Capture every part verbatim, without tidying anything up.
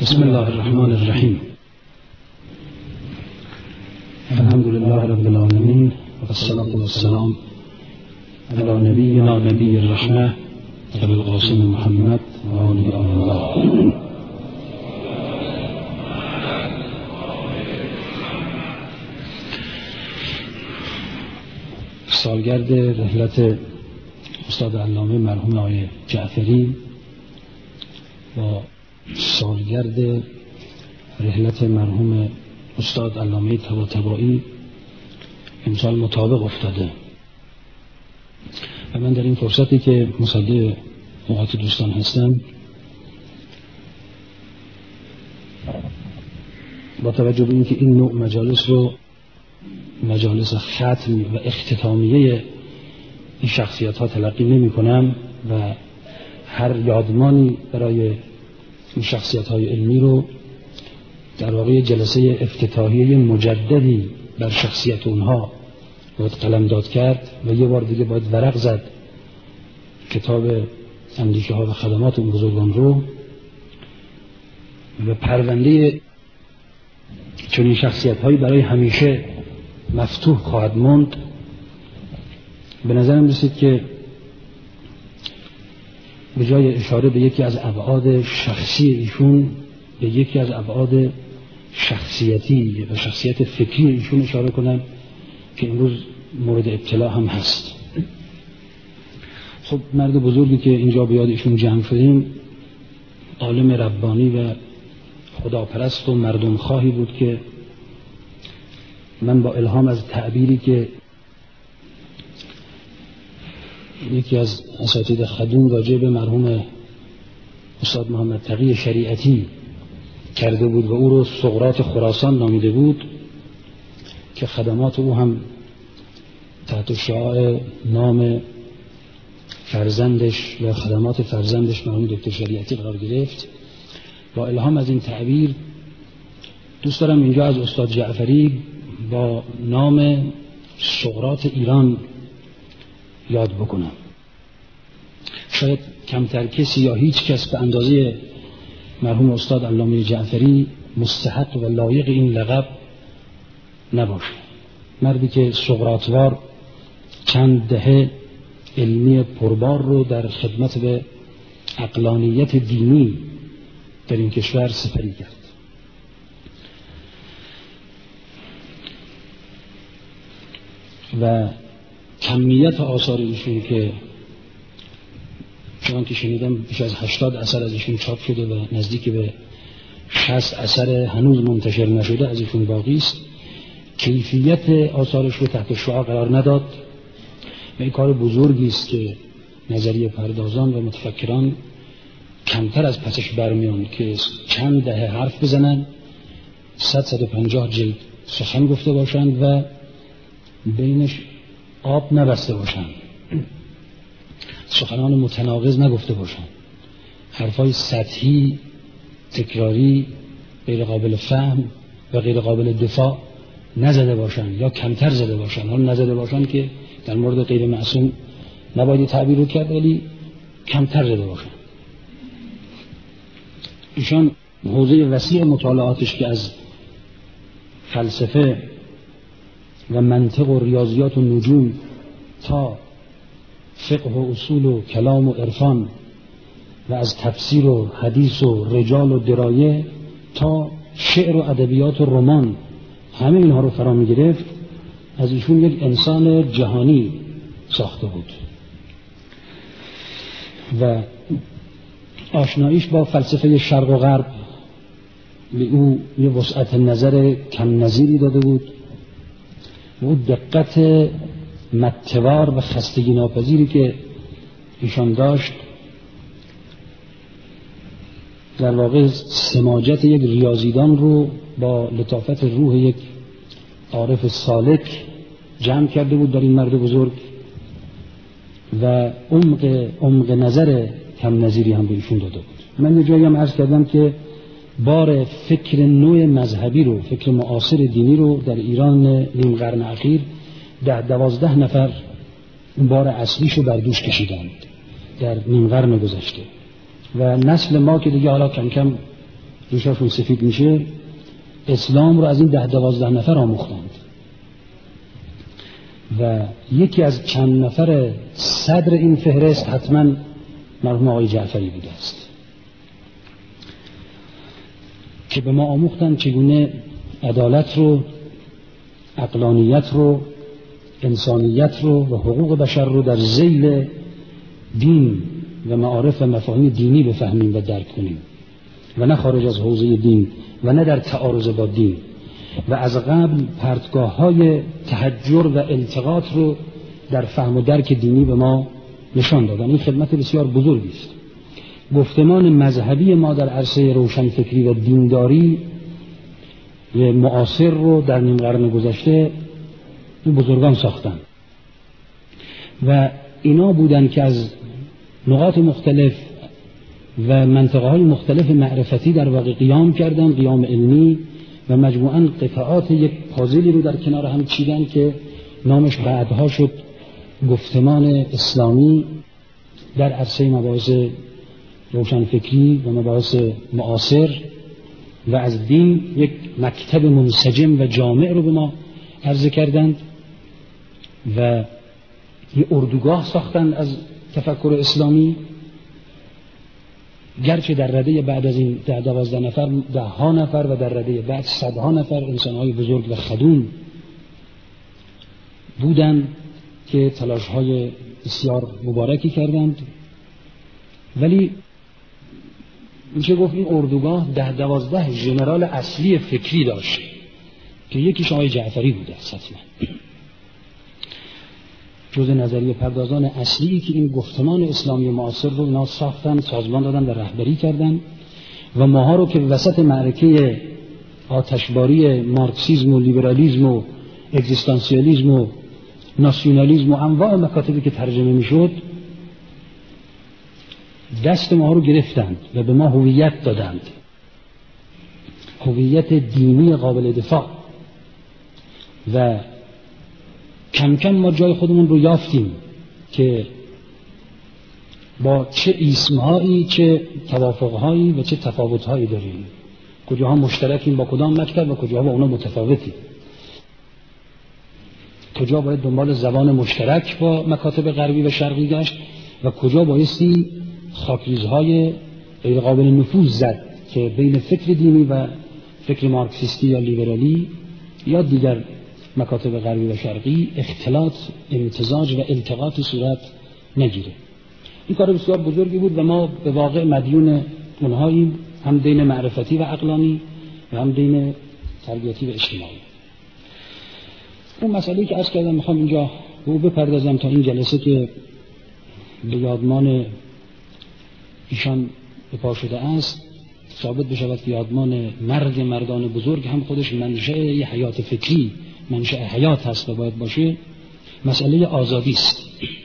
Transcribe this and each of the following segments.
بسم الله الرحمن الرحیم. الحمد لله رب العالمین و الصلاة والسلام علی نبینا نبی الرحمة ابی القاسم محمد و آله الله. سالگرد رحلت استاد علامه مرحوم آقای جعفری با سالگرد رحلت مرحوم استاد علامه طباطبایی امسال مطابق افتاده و من در این فرصتی که مصادره اوقات دوستان هستم با توجه به اینکه این نوع مجالس رو مجالس ختم و اختتامیه این شخصیت ها تلقی نمی کنم و هر یادمانی برای این شخصیت های علمی رو در واقع جلسه افتتاحیه مجددی بر شخصیت اونها باید قلمداد کرد و یه بار دیگه باید ورق زد کتاب اندیشه ها و خدمات اون بزرگان رو و پرونده چون این شخصیت هایی برای همیشه مفتوح خواهد موند. به نظرم رسید که به جای اشاره به یکی از ابعاد شخصی ایشون به یکی از ابعاد شخصیتی و شخصیت فکری ایشون اشاره کنم که امروز مورد ابتلا هم هست. خب مرد بزرگی که اینجا به یاد ایشون جمع شدیم عالم ربانی و خداپرست و مردم خواهی بود که من با الهام از تعبیری که یکی از اساتید خدوم راجع به مرحوم استاد محمد تقی شریعتی کرده بود و او رو سقراط خراسان نامیده بود که خدمات او هم تحت شعاع نام فرزندش و خدمات فرزندش مرحوم دکتر شریعتی قرار گرفت. با الهام از این تعبیر دوست دارم اینجا از استاد جعفری با نام سقراط ایران یاد بکنم. شاید کمتر کسی یا هیچ کس به اندازه مرحوم استاد علامه جعفری مستحق و لایق این لقب نباشه. مردی که سقراطوار چند دهه علمی پربار رو در خدمت به عقلانیت دینی در این کشور سپری کرد. و کمیت آثار ایشون که چون که شنیدم بیش از هشتاد اثر از ایشون چاپ شده و نزدیک به شصت اثر هنوز منتشر نشده از ایشون باقی است، کیفیت آثارش رو تحت شعاع قرار نداد و این کار بزرگی است که نظریه پردازان و متفکران کمتر از پسش برمیان که چند دهه حرف بزنن، صد صد و پنجاه جلد سخن گفته باشند و بینش آب نبسته باشند، سخنان متناقض نگفته باشند، حرفای سطحی تکراری غیر قابل فهم و غیر قابل دفاع نزده باشند یا کمتر زده باشند. حالا نزده باشند که در مورد غیر معصوم نباید تعبیر رو کرد ولی کمتر زده باشند. ایشان حوزه وسیع مطالعاتش که از فلسفه و منطق و ریاضیات و نجوم تا فقه و اصول و کلام و عرفان و از تفسیر و حدیث و رجال و درایه تا شعر و ادبیات و رمان همه اینها رو فرا می گرفت. از ایشون یک انسان جهانی ساخته بود و آشناییش با فلسفه شرق و غرب به او یه وسعت نظر کم نظیری داده بود و او دقت متوار و خستگی ناپذیری که ایشان داشت در واقع سماجت یک ریاضیدان رو با لطافت روح یک عارف سالک جمع کرده بود در این مرد بزرگ و عمق عمق نظر کم نظیری هم به ایشون داده بود. من یه جایی هم عرض کردم که بار فکر نوع مذهبی رو، فکر معاصر دینی رو در ایران نیم قرن اخیر ده دوازده نفر بار اصلیشو بر دوش کشیدند در نیم قرن گذشته و نسل ما که دیگه حالا کم کم ریشاشون سفید میشه، اسلام رو از این ده دوازده نفر آموختند و یکی از چند نفر صدر این فهرست حتما مرحوم آقای جعفری بوده است که به ما آموختند چگونه عدالت رو، عقلانیت رو، انسانیت رو و حقوق بشر رو در ذیل دین و معارف و مفاهیم دینی بفهمیم و درک کنیم و نه خارج از حوزه دین و نه در تعارض با دین و از قبل پرتگاه های تحجر و التقاط رو در فهم و درک دینی به ما نشان دادن. این خدمت بسیار بزرگی است. گفتمان مذهبی ما در عرصه روشنفکری و دینداری معاصر رو در نیم قرن گذشته این بزرگان ساختن و اینا بودن که از نقاط مختلف و منطقه های مختلف معرفتی در واقع قیام کردن، قیام علمی و مجموعاً قطعات یک پازلی رو در کنار هم چیدن که نامش بعدها شد گفتمان اسلامی در عرصه مباحث روشنفکری و مباحث معاصر و از دین یک مکتب منسجم و جامع رو به ما عرضه کردند و یه اردوگاه ساختند از تفکر اسلامی، گرچه در رده بعد از این ده دوازده نفر ده ها نفر و در رده بعد صدها نفر انسانهای بزرگ و خدوم بودند که تلاش‌های بسیار مبارکی کردند، ولی میشه گفت این اردوگاه ده دوازده ژنرال اصلی فکری داشت که یکیش آقای جعفری بوده است. حتما جز نظریه پردازان اصلی که این گفتمان اسلامی معاصر رو اینا ساختن، سازمان دادن و رهبری کردن و ماها رو که وسط معرکه آتشباری مارکسیسم و لیبرالیسم و اگزیستانسیالیسم و ناسیونالیسم و انواع مکاتبی که ترجمه میشد دست ما رو گرفتند و به ما هویت دادند، هویت دینی قابل دفاع و کم کم ما جای خودمون رو یافتیم که با چه اسمهایی، چه توافقهایی و چه تفاوتهایی داریم، کجاها مشترکیم با کدام مکتب و کجاها با اونا متفاوتیم، کجا باید دنبال زبان مشترک با مکاتب غربی و شرقی گشت و کجا بایستی خاکریزهای غیر قابل نفوذ زد که بین فکر دینی و فکر مارکسیستی یا لیبرالی یا دیگر مکاتب غربی و شرقی اختلاط، امتزاج و التقاط صورت نگیره. این کار بسیار بزرگی بود و ما به واقع مدیون اونهاییم، هم دین معرفتی و عقلانی و هم دین تربیتی و اجتماعی. اون مسئله‌ای که عرض کردم میخوام اینجا به او بپردازم تا این جلسه که به یادمان ایشان بپا شده است ثابت بشود که یادمان مرد مردان بزرگ هم خودش منشأ یه حیات فکری، منشأ حیات هست و باید باشه. مسئله آزادی است.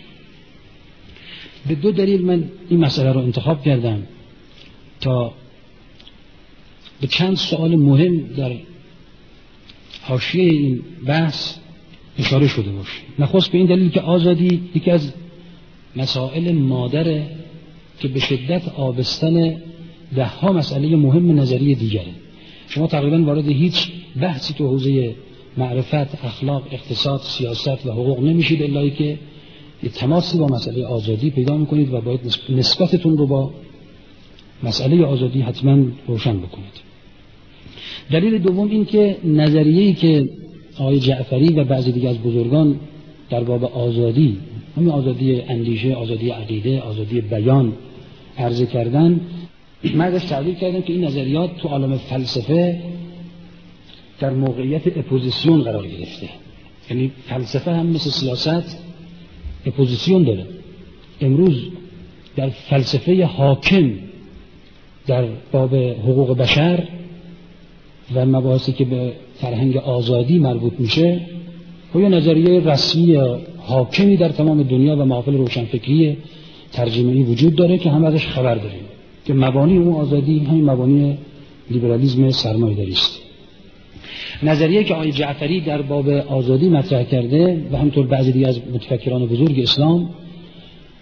به دو دلیل من این مسئله رو انتخاب کردم تا به چند سوال مهم در حاشیه این بحث اشاره شده باشه. نخست به این دلیل که آزادی یکی از مسائل مادره که به شدت آبستن ده ها مسئله مهم نظری دیگره. شما تقریبا وارد هیچ بحثی تو حوزه معرفت، اخلاق، اقتصاد، سیاست و حقوق نمیشید الا که یه تماسی با مسئله آزادی پیدا میکنید و باید نسبتتون رو با مسئله آزادی حتما روشن بکنید. دلیل دوم این که نظریه‌ای که آقای جعفری و بعضی دیگه از بزرگان در باب آزادی، همین آزادی اندیشه، آزادی عقیده، آزادی بیان عرضه کردن، من ازش تعبیر کردم که این نظریات تو عالم فلسفه در موقعیت اپوزیسیون قرار گرفته. یعنی فلسفه هم مثل سیاست اپوزیسیون داره. امروز در فلسفه حاکم در باب حقوق بشر و مباحثی که به فرهنگ آزادی مربوط میشه و یه نظریه رسمی حاکمی در تمام دنیا و محافل روشنفکری ترجمه‌ای وجود داره که هم ازش خبر داریم که مبانی اون آزادی همین مبانی لیبرالیسم سرمایه‌داری است. نظریه که آقای جعفری در باب آزادی مطرح کرده و همینطور بعضی دیگه از متفکران بزرگ اسلام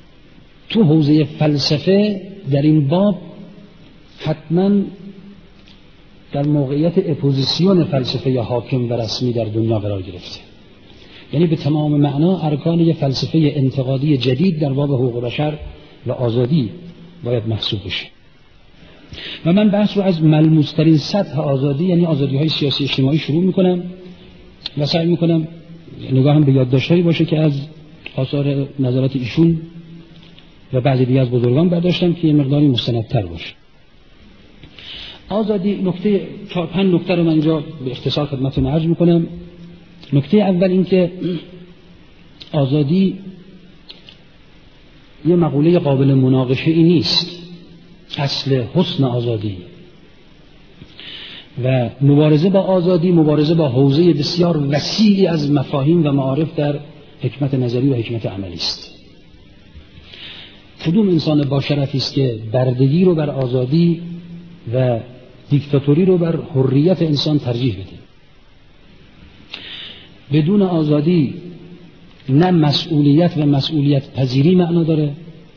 تو حوزه فلسفه در این باب حتما در موقعیت اپوزیسیون فلسفه حاکم و رسمی در دنیا قرار گرفته. یعنی به تمام معنا ارکان یک فلسفه انتقادی جدید در باب حقوق بشر و آزادی باید محسوب بشه. و من بحث رو از ملموس‌ترین سطح آزادی، یعنی آزادی‌های سیاسی اجتماعی شروع می‌کنم و سعی می‌کنم نگاهم به یادداشت‌هایی باشه که از آثار نظرات ایشون و بعضی دیگه از بزرگان برداشتم که یه مقداری مستندتر باشه. آزادی، نکته چهار پنج نکته رو من اینجا به اختصار خدمتتون عرض می‌کنم. نکته اول این که آزادی یه مقوله قابل مناقشه ای نیست. اصل حسن آزادی و مبارزه با آزادی مبارزه با حوزه بسیار وسیعی از مفاهیم و معارف در حکمت نظری و حکمت عملی است. کدوم انسان با شرفی است که بردگی رو بر آزادی و دیکتاتوری رو بر حریت انسان ترجیح بده؟ بدون آزادی نه مسئولیت و مسئولیت پذیری معنا داره،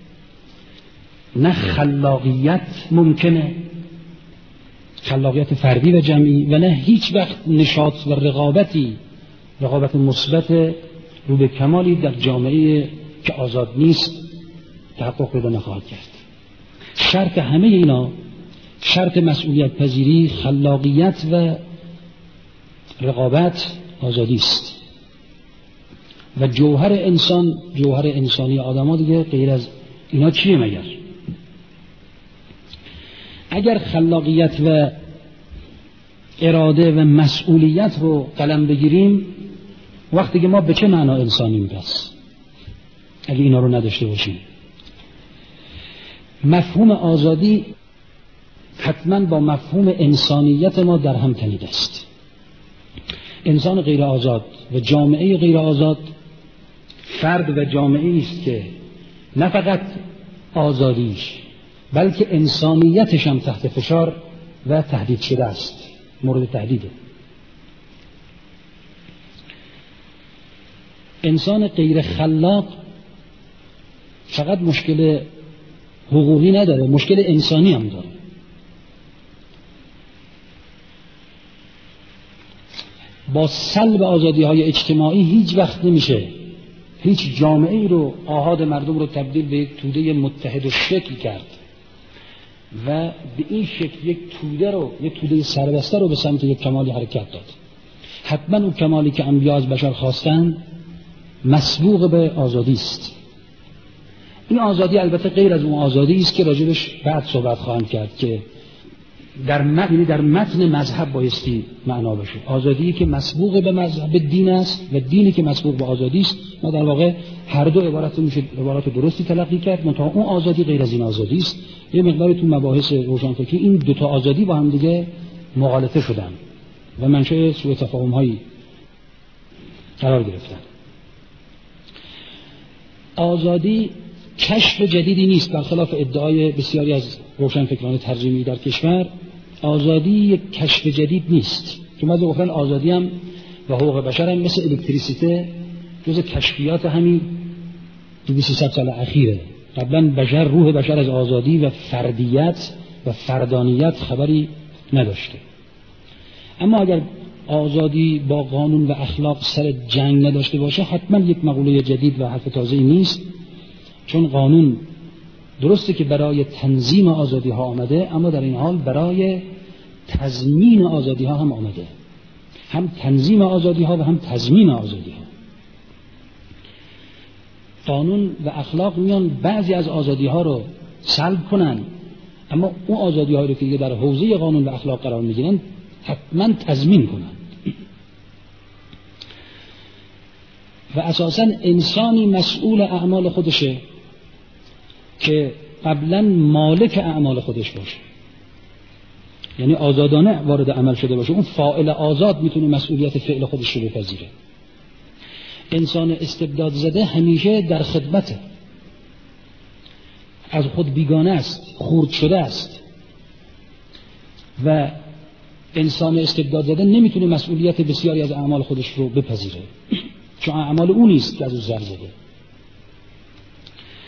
نه خلاقیت ممکنه، خلاقیت فردی و جمعی، و نه هیچ وقت نشاط و رقابتی، رقابت مثبت رو به کمالی در جامعه که آزاد نیست تحقق پیدا نخواهد کرد. شرط همه اینا، شرط مسئولیت پذیری، خلاقیت و رقابت، آزادی است. و جوهر انسان، جوهر انسانی آدم‌ها دیگه غیر از اینا چیه مگر؟ اگر خلاقیت و اراده و مسئولیت رو قلم بگیریم، وقتی که ما به چه معنا انسانیم پس؟ اگه اینا رو نداشته باشیم. مفهوم آزادی حتما با مفهوم انسانیت ما در هم تنیده است. انسان غیر آزاد و جامعه غیر آزاد فرد و جامعه است که نه فقط آزادیش بلکه انسانیتش هم تحت فشار و تهدید شده است، مورد تهدیده. انسان غیر خلاق فقط مشکل حقوقی نداره، مشکل انسانی هم داره. با سلب آزادی‌های اجتماعی هیچ وقت نمیشه هیچ جامعه‌ای رو، آحاد مردم رو تبدیل به یک توده متحد و شکل کرد و به این شکل یک توده رو، یک توده سربسته رو به سمت یک کمالی حرکت داد. حتما اون کمالی که انبیا از بشر خواستن مسبوق به آزادی است. این آزادی البته غیر از اون آزادی است که راجبش بعد صحبت خواهم کرد که در متن در متن مذهب بایستی معنا بشه. آزادی که مسبوق به مذهب دین است و دینی که مسبوق به آزادی است. ما در واقع هر دو عبارت میشه عبارت درستی تلقی کرد، منتها اون آزادی غیر از این آزادی است. یه مقداری تو مباحث روشنفکری این دو تا آزادی با هم دیگه مغالطه شدن و منشأ سوء تفاهم هایی قرار گرفتن. آزادی کشف جدیدی نیست، برخلاف ادعای بسیاری از روشنفکران ترجیحی در کشور. آزادی یک کشف جدید نیست، که بعضی گفتن آزادی هم و حقوق بشر هم مثل الکتریسیته جز کشفیات همین دویست سیصد سال اخیره. قبلا بشر، روح بشر از آزادی و فردیت و فردانیت خبری نداشته. اما اگر آزادی با قانون و اخلاق سر جنگ نداشته باشه، حتما یک مقوله جدید و حرف تازه‌ای نیست، چون قانون درسته که برای تنظیم آزادی ها آمده، اما در این حال برای تضمین آزادی ها هم آمده، هم تنظیم آزادی ها و هم تضمین آزادی ها. قانون و اخلاق میان بعضی از آزادی ها رو سلب کنن، اما اون آزادی هایی رو که در حوزه قانون و اخلاق قرار میگیرن حتما تضمین کنن. و اساساً انسانی مسئول اعمال خودشه که قبلا مالک اعمال خودش باشه، یعنی آزادانه وارد عمل شده باشه. اون فاعل آزاد میتونه مسئولیت فعل خودش رو بپذیره. انسان استبداد زده همیشه در خدمته، از خود بیگانه است، خرد شده است و انسان استبداد زده نمیتونه مسئولیت بسیاری از اعمال خودش رو بپذیره، چون اعمال اون نیست که از او زر زده.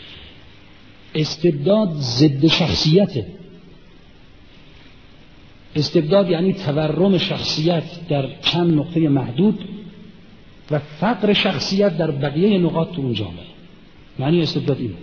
استبداد ضد شخصیته، استبداد یعنی تورم شخصیت در چند نقطه محدود و فقر شخصیت در بقیه نقاط تو اون جامعه. معنی استبداد اینه.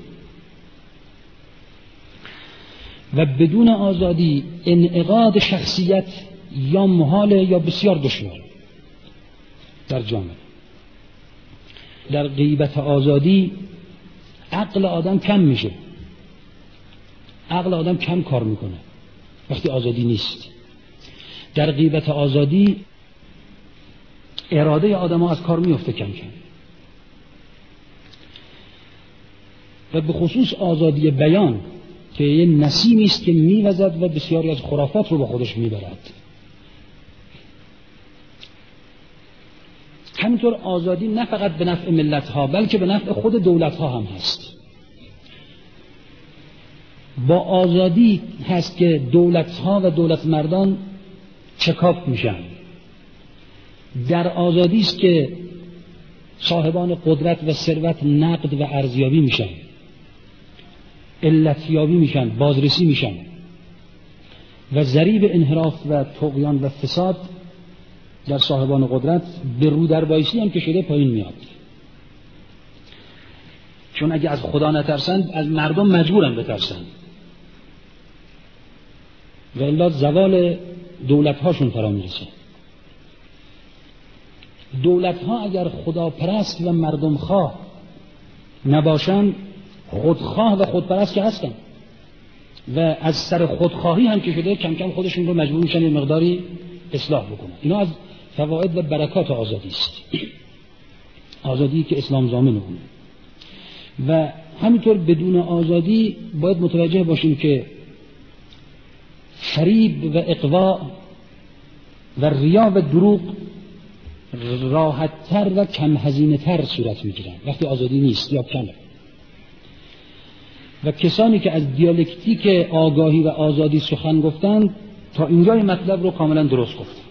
و بدون آزادی انعقاد شخصیت یا محاله یا بسیار دشوار در جامعه. در غیبت آزادی عقل آدم کم میشه، عقل آدم کم کار میکنه وقتی آزادی نیست. در غیبت آزادی اراده آدم ها از کار میفته کم کم. و به خصوص آزادی بیان که یه نسیمی است که میوزد و بسیاری از خرافات رو با خودش میبرد. همینطور آزادی نه فقط به نفع ملت ها بلکه به نفع خود دولت ها هم هست. با آزادی هست که دولت ها و دولت مردان چکاپ میشن. در آزادی است که صاحبان قدرت و ثروت نقد و ارزیابی میشن، علتیابی میشن، بازرسی میشن و ضریب انحراف و طغیان و فساد در صاحبان قدرت به رو در بایستی هم که شده پایین میاد. چون اگه از خدا نترسند از مردم مجبورن بترسند و الا زوال دولت هاشون فرا میرسه. دولت ها اگر خدا پرست و مردم خواه نباشن خودخواه و خودپرست که هستن و از سر خودخواهی هم که شده کم کم خودشون رو مجبور میشن یه مقداری اصلاح بکنن. اینا از فواید و برکات آزادی است، آزادی که اسلام ضامن اونه. و همینطور بدون آزادی باید متوجه باشیم که فریب و اغوا و ریا و دروغ راحت‌تر و کم هزینه‌تر صورت میگیرن وقتی آزادی نیست یا کمه. و کسانی که از دیالکتیک آگاهی و آزادی سخن گفتند تا اینجای مطلب رو کاملا درست گفتن.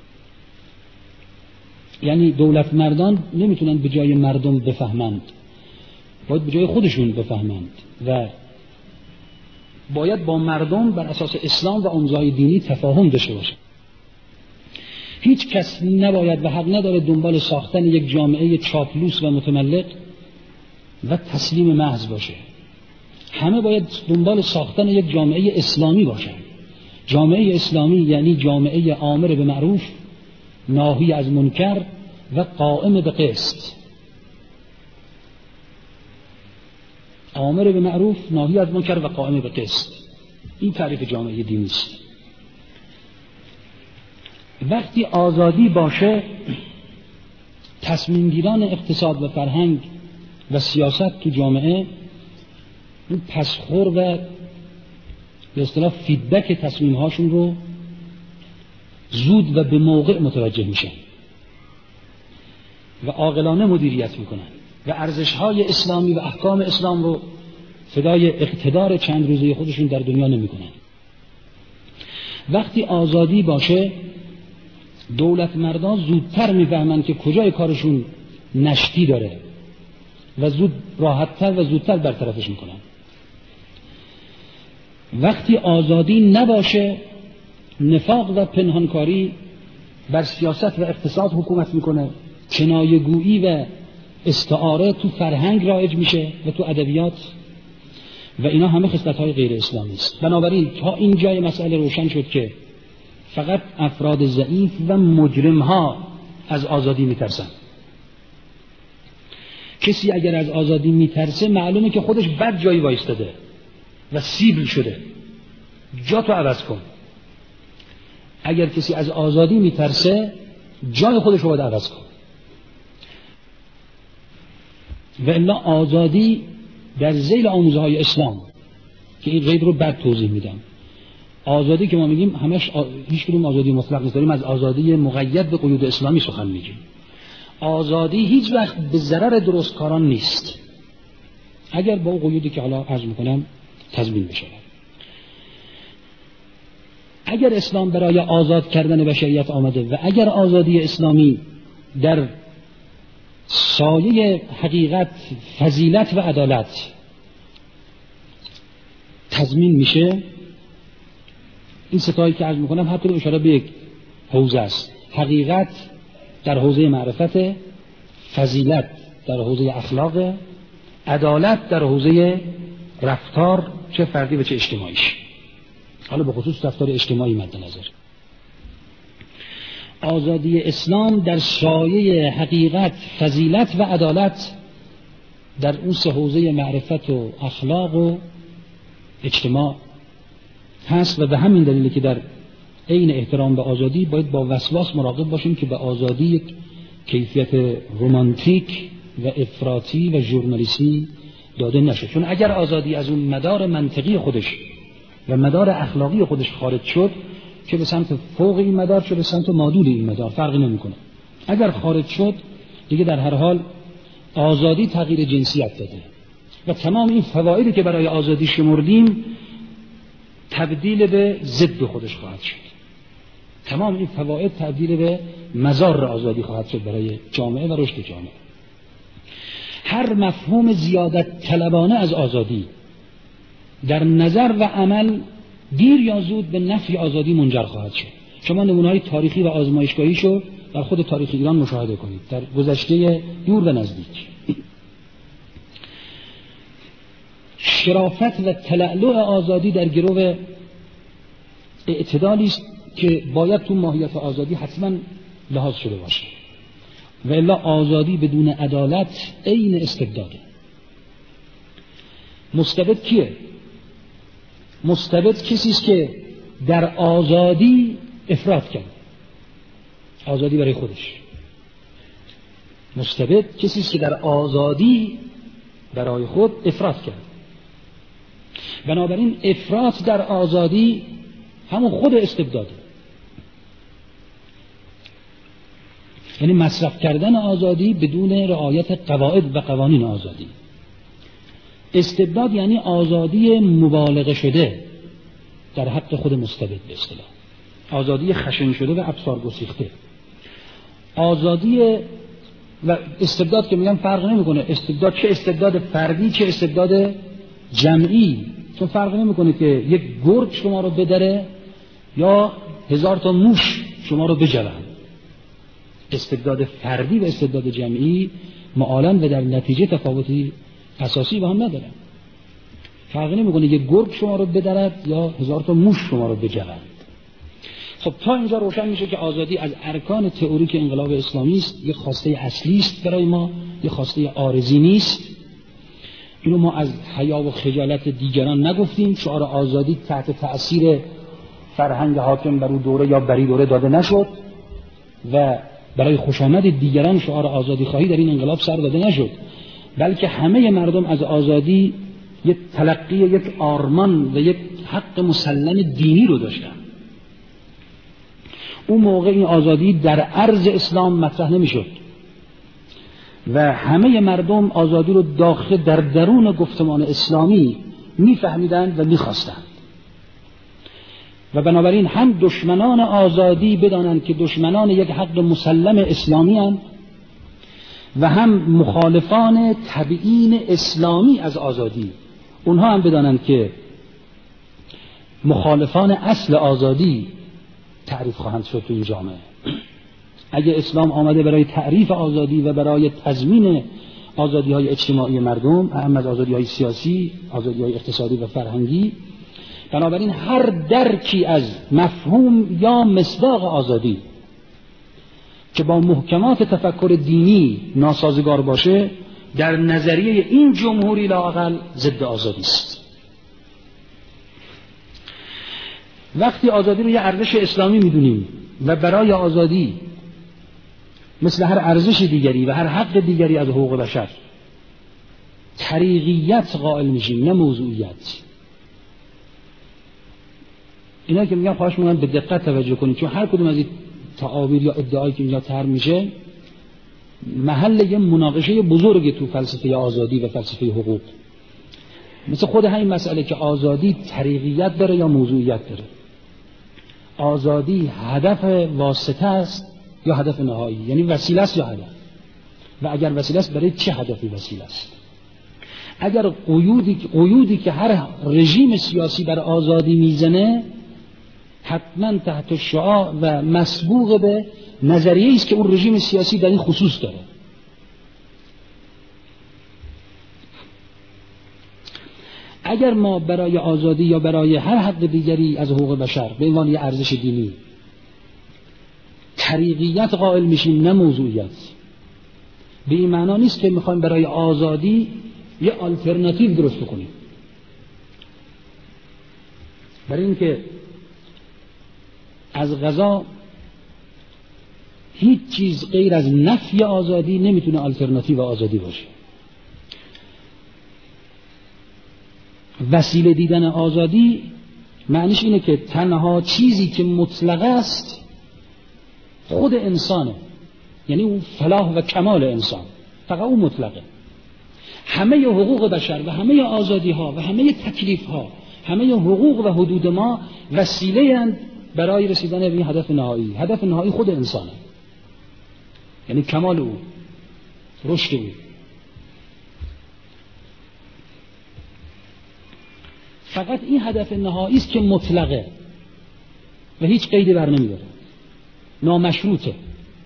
یعنی دولت مردان نمیتونن به جای مردم بفهمند، باید به جای خودشون بفهمند و باید با مردم بر اساس اسلام و آموزه‌های دینی تفاهم داشته باشند. هیچ کس نباید و حق نداره دنبال ساختن یک جامعه چاپلوس و متملق و تسلیم محض باشه. همه باید دنبال ساختن یک جامعه اسلامی باشند. جامعه اسلامی یعنی جامعه آمر به معروف، ناهی از منکر و قائم به قسط. آمر به معروف، ناهی از منکر و قائم به قسط. این تعریف جامعه دینی است. وقتی آزادی باشه تصمیم گیران اقتصاد و فرهنگ و سیاست تو جامعه اون پسخور و به اصطلاح فیدبک تصمیم هاشون رو زود و به موقع متوجه میشن و عاقلانه مدیریت میکنن و ارزش های اسلامی و احکام اسلام رو فدای اقتدار چند روزه خودشون در دنیا نمیکنن. وقتی آزادی باشه دولت مردان زودتر میفهمن که کجای کارشون نشتی داره و زود راحتتر و زودتر برطرفش میکنن. وقتی آزادی نباشه نفاق و پنهانکاری بر سیاست و اقتصاد حکومت میکنه، کنایه‌گویی و استعاره تو فرهنگ رایج میشه و تو ادبیات و اینا همه خصلت‌های غیر اسلامی است. بنابراین تا این جای مسئله روشن شد که فقط افراد ضعیف و مجرم‌ها از آزادی میترسن. کسی اگر از آزادی میترسه معلومه که خودش بد جایی وایستاده و سیبل شده. جا تو عوض کن. اگر کسی از آزادی میترسه جای خودش رو باید عوض کن. و الا آزادی در ذیل آموزه‌های اسلام که این قید رو بعد توضیح میدم. آزادی که ما میگیم همش آ... هیچ کدوم آزادی مطلق نیست. داریم از آزادی مقید به قیود اسلامی سخن میگیم. آزادی هیچ وقت به ضرر درستکاران نیست اگر با قیودی که حالا عرض میکنم تضمین بشه. اگر اسلام برای آزاد کردن بشریت آمده و اگر آزادی اسلامی در سایه حقیقت، فضیلت و عدالت تضمین میشه، این ستایی که عرض میکنم هر کدوم اشاره به یک حوزه است. حقیقت در حوزه معرفت، فضیلت در حوزه اخلاق، عدالت در حوزه رفتار چه فردی و چه اجتماعیش. حالا به خصوص رفتار اجتماعی مد نظر. آزادی اسلام در سایه حقیقت، فضیلت و عدالت در اون سه حوزه معرفت و اخلاق و اجتماع هست و به همین دلیلی که در عین احترام به آزادی باید با وسواس مراقب باشیم که به آزادی یک کیفیت رمانتیک و افراطی و ژورنالیستی داده نشه. چون اگر آزادی از اون مدار منطقی خودش و مدار اخلاقی خودش خارج شد، چه به سمت فوق این مدار چه به سمت مادول این مدار فرقی نمیکنه. اگر خارج شد دیگه در هر حال آزادی تغییر جنسیت داده و تمام این فوایدی که برای آزادی شمردیم تبدیل به ضد خودش خواهد شد. تمام این فواید تبدیل به مزار آزادی خواهد شد برای جامعه و رشد جامعه. هر مفهوم زیادت طلبانه از آزادی در نظر و عمل دیر یا زود به نفی آزادی منجر خواهد شد. شما نمونه‌های تاریخی و آزمایشگاهیشو در خود تاریخ ایران مشاهده کنید، در گذشته دور و نزدیک. شرافت و تلألؤ آزادی در گرو اعتدالی است که باید تو ماهیت آزادی حتما لحاظ شده باشه. و الا آزادی بدون عدالت عین استبداده. مستبد کیه؟ مستبد کسی است که در آزادی افراط کرد، آزادی برای خودش. مستبد کسی است که در آزادی برای خود افراط کرد. بنابراین افراط در آزادی همون خود استبداده، یعنی مصرف کردن آزادی بدون رعایت قواعد و قوانین آزادی. استبداد یعنی آزادی مبالغه شده در حق خود مستبد، به اصطلاح آزادی خشن شده و ابصار گسیخته. آزادی و استبداد که میگم فرق نمیکنه، استبداد چه استبداد فردی چه استبداد جمعی، چون فرق نمیکنه که یک گرگ شما رو بدره یا هزار تا موش شما رو بجوند. استبداد فردی و استبداد جمعی معالن و در نتیجه تفاوتی اساسی با هم ندارن. فرق نمیکنه یک گرگ شما رو بدرد یا هزار تا موش شما رو بجوند. خب تا اینجا روشن میشه که آزادی از ارکان تئوریک انقلاب اسلامی است، یک خواسته اصلی است برای ما، یک خواسته عارضی نیست. اینو ما از حیا و خجالت دیگران نگفتیم. شعار آزادی تحت تأثیر فرهنگ حاکم بر او دوره یا بری دوره داده نشد و برای خوشامد دیگران شعار آزادی خواهی در این انقلاب سر داده نشد، بلکه همه مردم از آزادی یک تلقی، یک آرمان و یک حق مسلم دینی رو داشتن. اون موقع این آزادی در عرض اسلام مطرح نمیشد و همه مردم آزادی رو داخل در درون گفتمان اسلامی میفهمیدند و میخواستند و بنابراین هم دشمنان آزادی بدانند که دشمنان یک حق مسلم اسلامی هستند و هم مخالفان تبیین اسلامی از آزادی اونها هم بدانند که مخالفان اصل آزادی تعریف خواهند شد تو این جامعه. اگه اسلام آمده برای تعریف آزادی و برای تضمین آزادی های اجتماعی مردم، اهم از آزادی های سیاسی، آزادی های اقتصادی و فرهنگی، بنابراین هر درکی از مفهوم یا مصداق آزادی که با محکمات تفکر دینی ناسازگار باشه در نظریه این جمهوری لااقل ضد آزادی است. وقتی آزادی رو یه ارزش اسلامی میدونیم و برای آزادی مثل هر ارزش دیگری و هر حق دیگری از حقوق بشر طریقیت قائل میشیم نه موضوعیت. اینا که میگم خواهش میکنم به دقت توجه کنید، چون هر کدوم از این تعابیر یا ادعایی که اینجا طرح میشه محل یه مناقشه بزرگی تو فلسفه آزادی و فلسفه حقوق. مثل خود همین مسئله که آزادی طریقیت داره یا موضوعیت داره. آزادی هدف واسطه است یا هدف نهایی، یعنی وسیله است یا هدف، و اگر وسیله است برای چه هدفی وسیله است. اگر قیودی قیودی که هر رژیم سیاسی بر آزادی میزنه حتما تحت شعاع و مسبوق به نظریه‌ای است که اون رژیم سیاسی در این خصوص داره. اگر ما برای آزادی یا برای هر حق دیگری از حقوق بشر به عنوان یک ارزش دینی طریقیت قائل میشیم نه موضوعیت، به این معنا نیست که میخوایم برای آزادی یه آلترناتیو درست کنیم. برای اینکه از قضا هیچ چیز غیر از نفی آزادی نمیتونه آلترناتیو آزادی باشه. وسیله دیدن آزادی معنیش اینه که تنها چیزی که مطلق است خود انسانه، یعنی اون فلاح و کمال انسان، فقط اون مطلقه. همه حقوق بشر و همه آزادی ها و همه تکلیف ها، همه حقوق و حدود ما وسیله اند برای رسیدن به این هدف نهایی. هدف نهایی خود انسانه، یعنی کمال او، رشد او. فقط این هدف نهایی است که مطلقه و هیچ قیدی بر نمیداره، نامشروطه.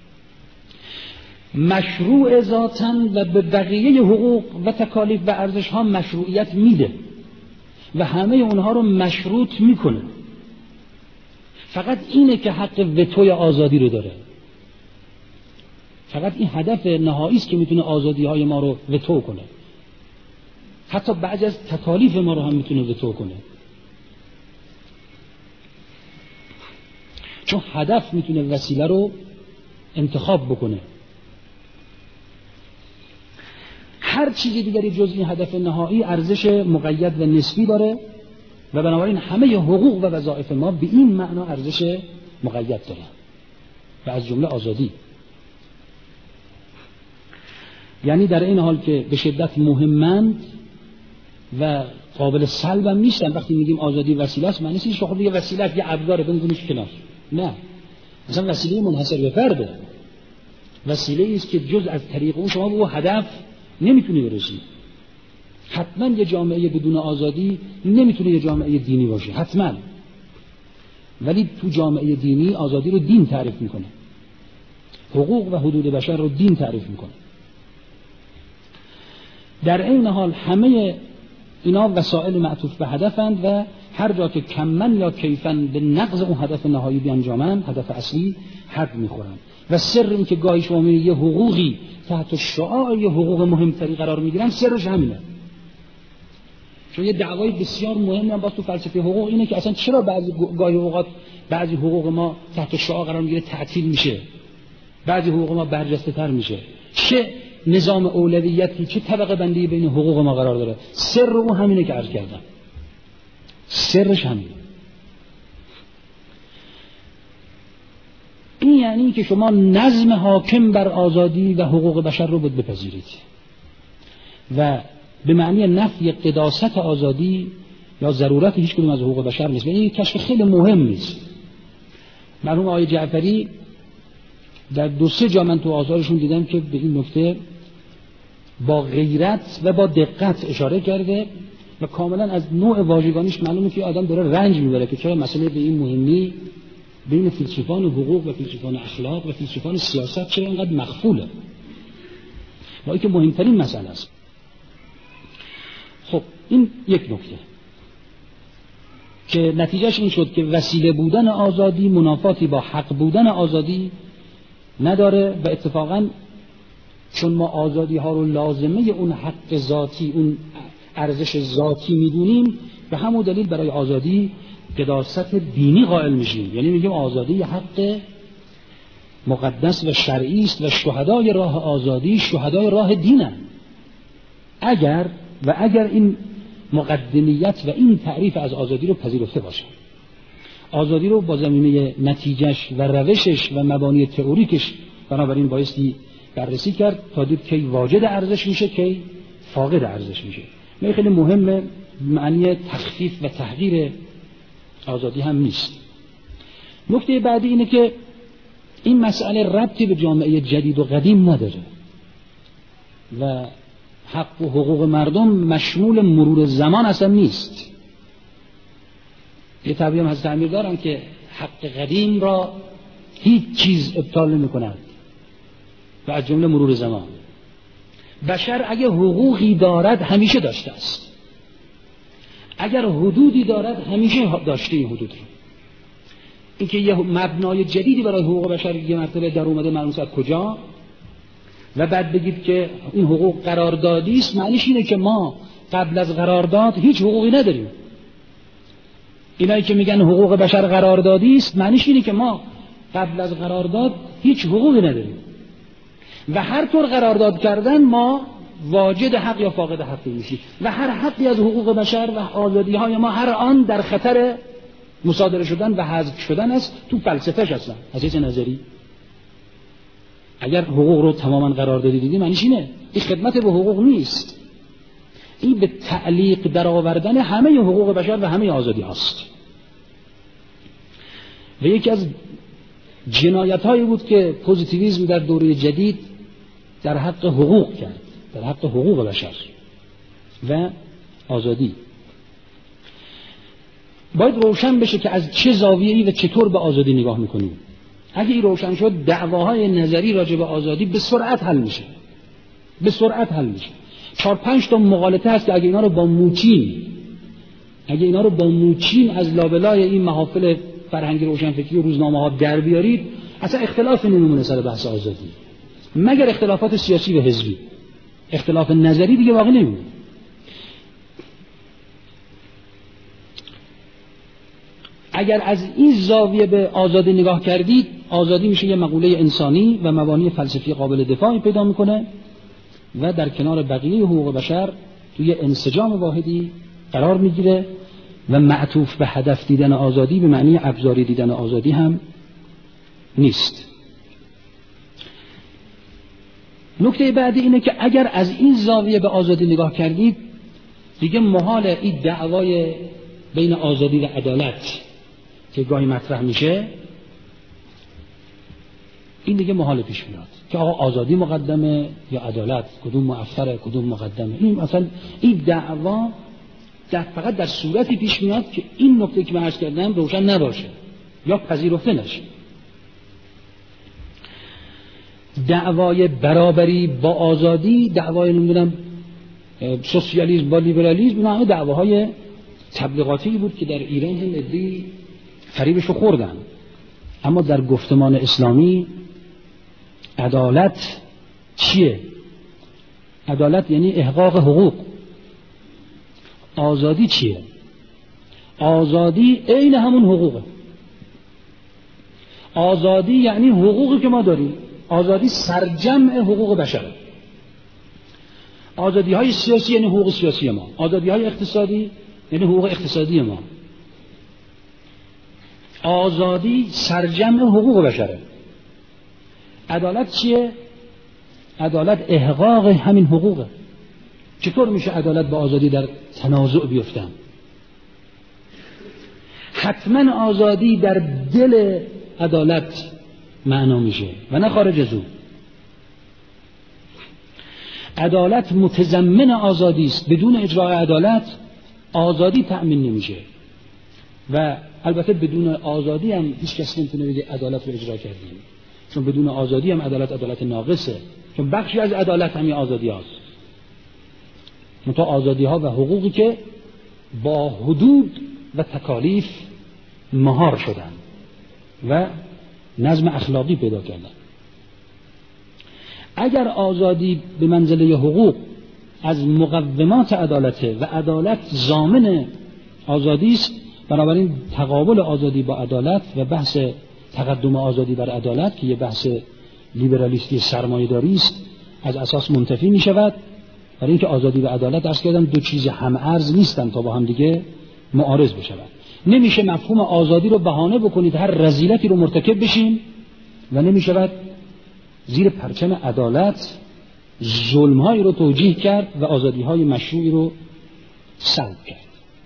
مشروع ذاتاً و به بقیه حقوق و تکالیف و ارزش ها مشروعیت میده و همه اونها رو مشروط میکنه. فقط اینه که حق وتوی آزادی رو داره. فقط این هدف نهایی است که میتونه آزادی های ما رو وتو کنه. حتی بعضی از تکالیف ما رو هم میتونه وتو کنه، چون هدف میتونه وسیله رو انتخاب بکنه. هر چیزی دیگری جز این هدف نهایی ارزش مقید و نسبی داره و بنابراین همه حقوق و وظایف ما به این معنا ارزش مقید داره و از جمله آزادی. یعنی در این حال که به شدت مهمند و قابل سلب هم نیستن. وقتی میگیم آزادی وسیله است، معنی نیست که خود یه وسیله یه ابزار بندازیمش کنار. نه، مثلا وسیله منحصر به فرده، وسیله است که جز از طریق اون شما به اون هدف نمیتونی برسی. حتما یه جامعه بدون آزادی نمیتونه یه جامعه دینی باشه، حتما. ولی تو جامعه دینی آزادی رو دین تعریف میکنه، حقوق و حدود بشر رو دین تعریف میکنه. در این حال همه اینا وسائل معطوف به هدفند و هر جا که کمن یا کیفن به نقض اون هدف نهایی بیانجامن، هدف اصلی، حد میخورن. و سر این که گاهی شما میبینید یه حقوقی تحت شعاع یه حقوق مهمتری قرار میگیرن، سرش همینه. چون یه دعوای بسیار مهمی هم باز تو فلسفه حقوق اینه که اصلا چرا بعضی گاهی اوقات بعضی حقوق ما تحت شعاع قرار میگیره تعطیل میشه، بعضی حقوق ما برجسته تر میشه. چه نظام اولویتی، چه طبقه بندی بین حقوق ما قرار داره؟ سر اون همینه که عرض کردم، سرش همینه. این یعنی که شما نظم حاکم بر آزادی و حقوق بشر رو باید بپذیرید و به معنی نفی قداست آزادی یا ضرورت هیچ کدوم از حقوق بشر نیست. و این کشف خیلی مهم نیست. مرحوم آقای جعفری در دو سه جا من تو آثارشون دیدم که به این نکته با غیرت و با دقت اشاره کرده و کاملا از نوع واژگانیش معلومه که آدم داره رنج میبره که چرا مسئله به این مهمی بین فیلسوفان حقوق و فیلسوفان اخلاق و فیلسوفان سیاست چرا اینقدر مخفوله، با اینکه مهمترین مسئله است. خب این یک نکته که نتیجهش این شد که وسیله بودن آزادی منافاتی با حق بودن آزادی نداره و اتفاقاً چون ما آزادی ها رو لازمه اون حق ذاتی، اون ارزش ذاتی میدونیم، به همون دلیل برای آزادی قداست دینی قائل میشیم. یعنی میگیم آزادی یه حق مقدس و شرعی است و شهدای راه آزادی شهدای راه دینن. اگر و اگر این مقدمیت و این تعریف از آزادی رو پذیرفته باشه، آزادی رو با زمینه نتیجهش و روشش و مبانی تئوریکش بنابراین بایستی بررسی کرد تا دید کی واجد ارزش میشه کی فاقد ارزش میشه. این خیلی مهمه، معنی تخفیف و تحقیر آزادی هم نیست. نکته بعدی اینه که این مسئله ربطی به جامعه جدید و قدیم نداره و حق و حقوق مردم مشمول مرور زمان اصلا نیست. یه تعبیر هم از تعمیر دارن که حق قدیم را هیچ چیز ابطال نمی کند و از جمله مرور زمان. بشر اگر حقوقی دارد همیشه داشته است، اگر حدودی دارد همیشه داشته این حدود را. اینکه یه مبنای جدیدی برای حقوق بشر یه مرتبه در اومده معلوم از کجا و بعد بگید که این حقوق قراردادی است، معنیش اینه که ما قبل از قرارداد هیچ حقوقی نداریم. اینایی که میگن حقوق بشر قراردادی است معنیش اینه که ما قبل از قرارداد هیچ حقوقی نداریم و هر طور قرارداد کردن ما واجد حق یا فاقد حقی میشیم و هر حقی از حقوق بشر و آزادی های ما هر آن در خطر مصادره شدن و حذف شدن است. تو فلسفهش هستن از حیث نظری. اگر حقوق رو تماما قراردادی دیدی معنیش اینه این خدمت به حقوق نیست، این به تعلیق در آوردن همه حقوق بشر و همه آزادی هاست. و یکی از جنایت هایی بود که پوزیتیویسم در دوره جدید در حق حقوق کرد، در حق حقوق بشر و آزادی. باید روشن بشه که از چه زاویه‌ای و چطور به آزادی نگاه میکنیم. اگه این روشن شد دعواهای نظری راجع به آزادی به سرعت حل میشه، به سرعت حل میشه. چهار پنج تا مقالطه هست که اگه اینا رو با موچین اگه اینا رو با موچین از لابلای این محافل فرهنگی روشنفکری و روزنامه ها در بیارید اصلا اختلافی نمیمونه سر بحث آزادی، مگر اختلافات سیاسی و حزبی. اختلاف نظری دیگه واقع نمیمونه. اگر از این زاویه به آزادی نگاه کردید، آزادی میشه یه مقوله انسانی و مبانی فلسفی قابل دفاعی پیدا میکنه و در کنار بقیه حقوق بشر توی انسجام واحدی قرار میگیره و معطوف به هدف دیدن آزادی به معنی ابزاری دیدن آزادی هم نیست. نکته بعدی اینه که اگر از این زاویه به آزادی نگاه کردید دیگه محاله این دعوای بین آزادی و عدالت که گاهی مطرح میشه، این دیگه محال پیش میاد که آقا آزادی مقدمه یا عدالت، کدوم مؤخره کدوم مقدمه. این مثلا این دعوا در فقط در صورتی پیش میاد که این نکته که من عرض کردم روشن نباشه یا پذیرفته نشه. دعوای برابری با آزادی، دعوای نمیدونم سوسیالیسم با لیبرالیسم، اینا همه دعواهای تبلیغاتی بود که در ایران هم ادعی فریبشو خوردن. اما در گفتمان اسلامی عدالت چیه؟ عدالت یعنی احقاق حقوق. آزادی چیه؟ آزادی عین همون حقوقه. آزادی یعنی حقوقی که ما داریم. آزادی سرجمع حقوق بشره. آزادی های سیاسی یعنی حقوق سیاسی ما، آزادی های اقتصادی یعنی حقوق اقتصادی ما. آزادی سرجمع حقوق بشره. عدالت چیه؟ عدالت احقاق همین حقوقه. چطور میشه عدالت با آزادی در تنازع بیفتن؟ حتما آزادی در دل عدالت معنا میشه و نه خارج از اون. عدالت متضمن آزادی است. بدون اجرای عدالت آزادی تأمین نمیشه و البته بدون آزادی هم هیچ کس نمیتونه بگه عدالت رو اجرا کردیم، چون بدون آزادی هم عدالت عدالت ناقصه، چون بخشی از عدالت همین آزادی هاست. منتها آزادی ها و حقوقی که با حدود و تکالیف مهار شدن و نظم اخلاقی پیدا کردن. اگر آزادی به منزله حقوق از مقومات عدالته و عدالت ضامن آزادی است، بنابراین تقابل آزادی با عدالت و بحث تقدم آزادی بر عدالت که یه بحث لیبرالیستی سرمایه‌داری است از اساس منتفی می شود، برای اینکه آزادی و عدالت درست کردن دو چیز هم ارز نیستن تا با هم دیگه معارض بشود. نمیشه مفهوم آزادی رو بهانه بکنید هر رذیلتی رو مرتکب بشیم و نمیشود زیر پرچم عدالت ظلم‌هایی رو توجیه کرد و آزادی‌های مشروعی رو سلب کرد.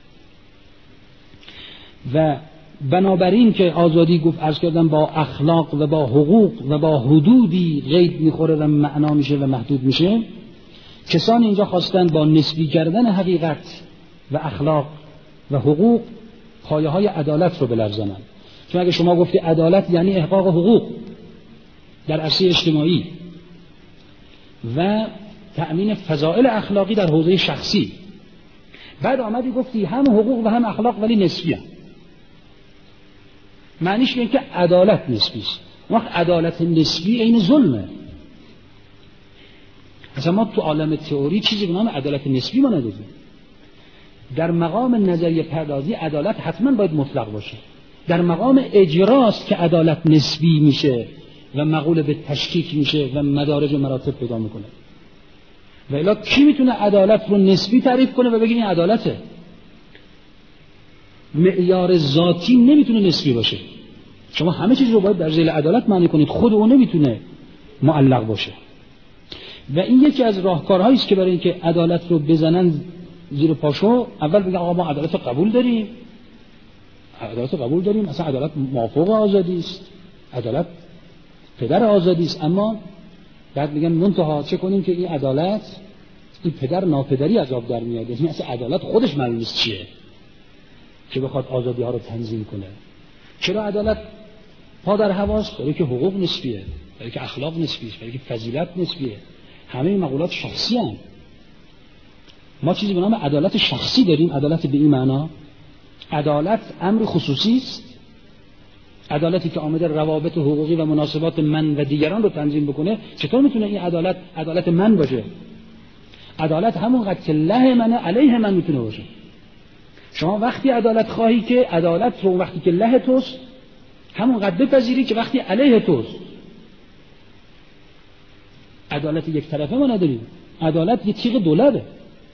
و بنابراین که آزادی گفت عرض کردم با اخلاق و با حقوق و با حدودی قید میخوره و معنا میشه و محدود میشه، کسان اینجا خواستن با نسبی کردن حقیقت و اخلاق و حقوق پایه های عدالت رو بلرزانند چون اگه شما گفتی عدالت یعنی احقاق حقوق در عرصه اجتماعی و تأمین فضائل اخلاقی در حوزه شخصی، بعد آمدی گفتی هم حقوق و هم اخلاق ولی نسبی هم. معنیش اینه که عدالت نسبی است. وقت عدالت نسبی عین ظلمه. اصلا ما تو عالم تئوری چیزی به نام عدالت نسبی ما نداریم. در مقام نظریه پردازی عدالت حتما باید مطلق باشه. در مقام اجراست که عدالت نسبی میشه و مقول به تشکیک میشه و مدارج و مراتب پیدا میکنه. و الا کی میتونه عدالت رو نسبی تعریف کنه و بگه این عدالته؟ معیار ذاتی نمیتونه نسبی باشه. شما همه چیز رو باید در ذیل عدالت معنی کنید، خود اون نمیتونه معلق باشه. و این یکی از راهکارهایی است که برای اینکه عدالت رو بزنن زیر پاشو، اول بگن آقا ما عدالت قبول داریم، عدالت قبول داریم، اصلا عدالت مافوق آزادی است، عدالت پدر آزادی است، اما بعد میگن منتها چه کنیم که این عدالت این پدر ناپدری عذاب در میاد. یعنی اصلا عدالت خودش معلوم نیست چیه که بخواد آزادی ها رو تنظیم کنه. چرا عدالت پا در هواست؟ برای که حقوق نسبیه، برای که اخلاق نسبیه، برای که فضیلت نسبیه. همه این مقولات شخصی هستند. ما چیزی به نام عدالت شخصی داریم. عدالت به این معنا عدالت امر خصوصی است، عدالتی که آمده روابط حقوقی و مناسبات من و دیگران رو تنظیم بکنه. چطور میتونه این عدالت عدالت من باشه؟ عدالت همونقدر که له منه علیه من میتونه باشه. شما وقتی عدالت خواهی که عدالت رو وقتی که له توست همونقدر بپذیری که وقتی علیه توست. عدالت یک طرفه ما نداریم. عدالت یه تیغ دولبه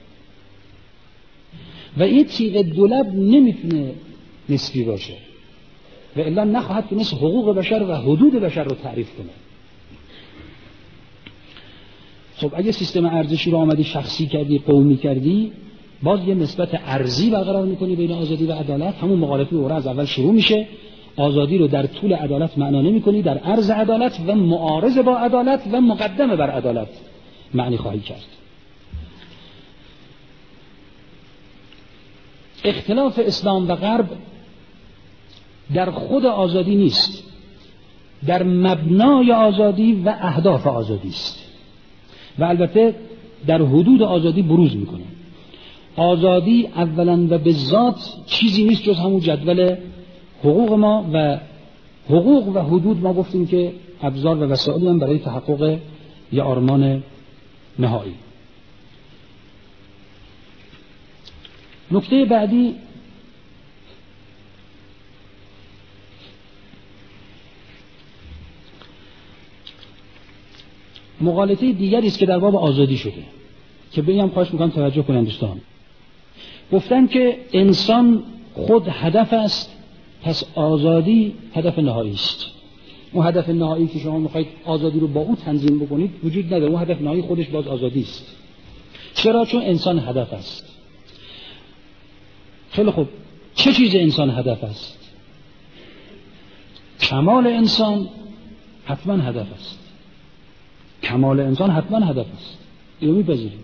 و این تیغ دولب نمیتونه نسبی باشه و الا نخواهد تونست حقوق بشر و حدود بشر رو تعریف کنه. خب اگه سیستم ارزشی رو آمدی شخصی کردی، قومی کردی، باز یه نسبت ارزی برقرار میکنی بین آزادی و عدالت. همون مقالطه دوره از اول شروع میشه. آزادی رو در طول عدالت معنا نمیکنی، در عرض عدالت و معارض با عدالت و مقدمه بر عدالت معنی خواهی کرد. اختلاف اسلام و غرب در خود آزادی نیست، در مبنای آزادی و اهداف آزادی است و البته در حدود آزادی بروز میکنه. آزادی اولا و به ذات چیزی نیست جز همون جدول حقوق ما و حقوق و حدود ما گفتیم که ابزار و وسایلی هم برای تحقق یا آرمان نهایی. نکته بعدی مقالطه دیگری است که در باب آزادی شده که بگم خواهش میکنم توجه کنند دوستان. گفتن که انسان خود هدف است، پس آزادی هدف نهایی است. اون هدف نهایی که شما میخواید آزادی رو با او تنظیم بکنید وجود نداره. اون هدف نهایی خودش باز آزادی است. چرا؟ چون انسان هدف است. خیلی خوب، چه چیز انسان هدف است؟ کمال انسان حتما هدف است. کمال انسان حتما هدف است. اینو میپذیریم.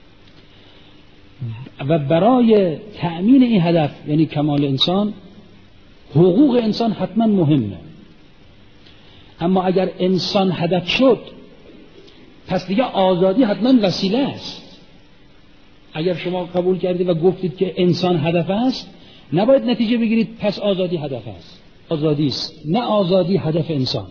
و برای تأمین این هدف یعنی کمال انسان، حقوق انسان حتما مهمه. اما اگر انسان هدف شد پس دیگه آزادی حتما وسیله است. اگر شما قبول کردید و گفتید که انسان هدف است، نباید نتیجه بگیرید پس آزادی هدف است. آزادی است، نه آزادی هدف انسان.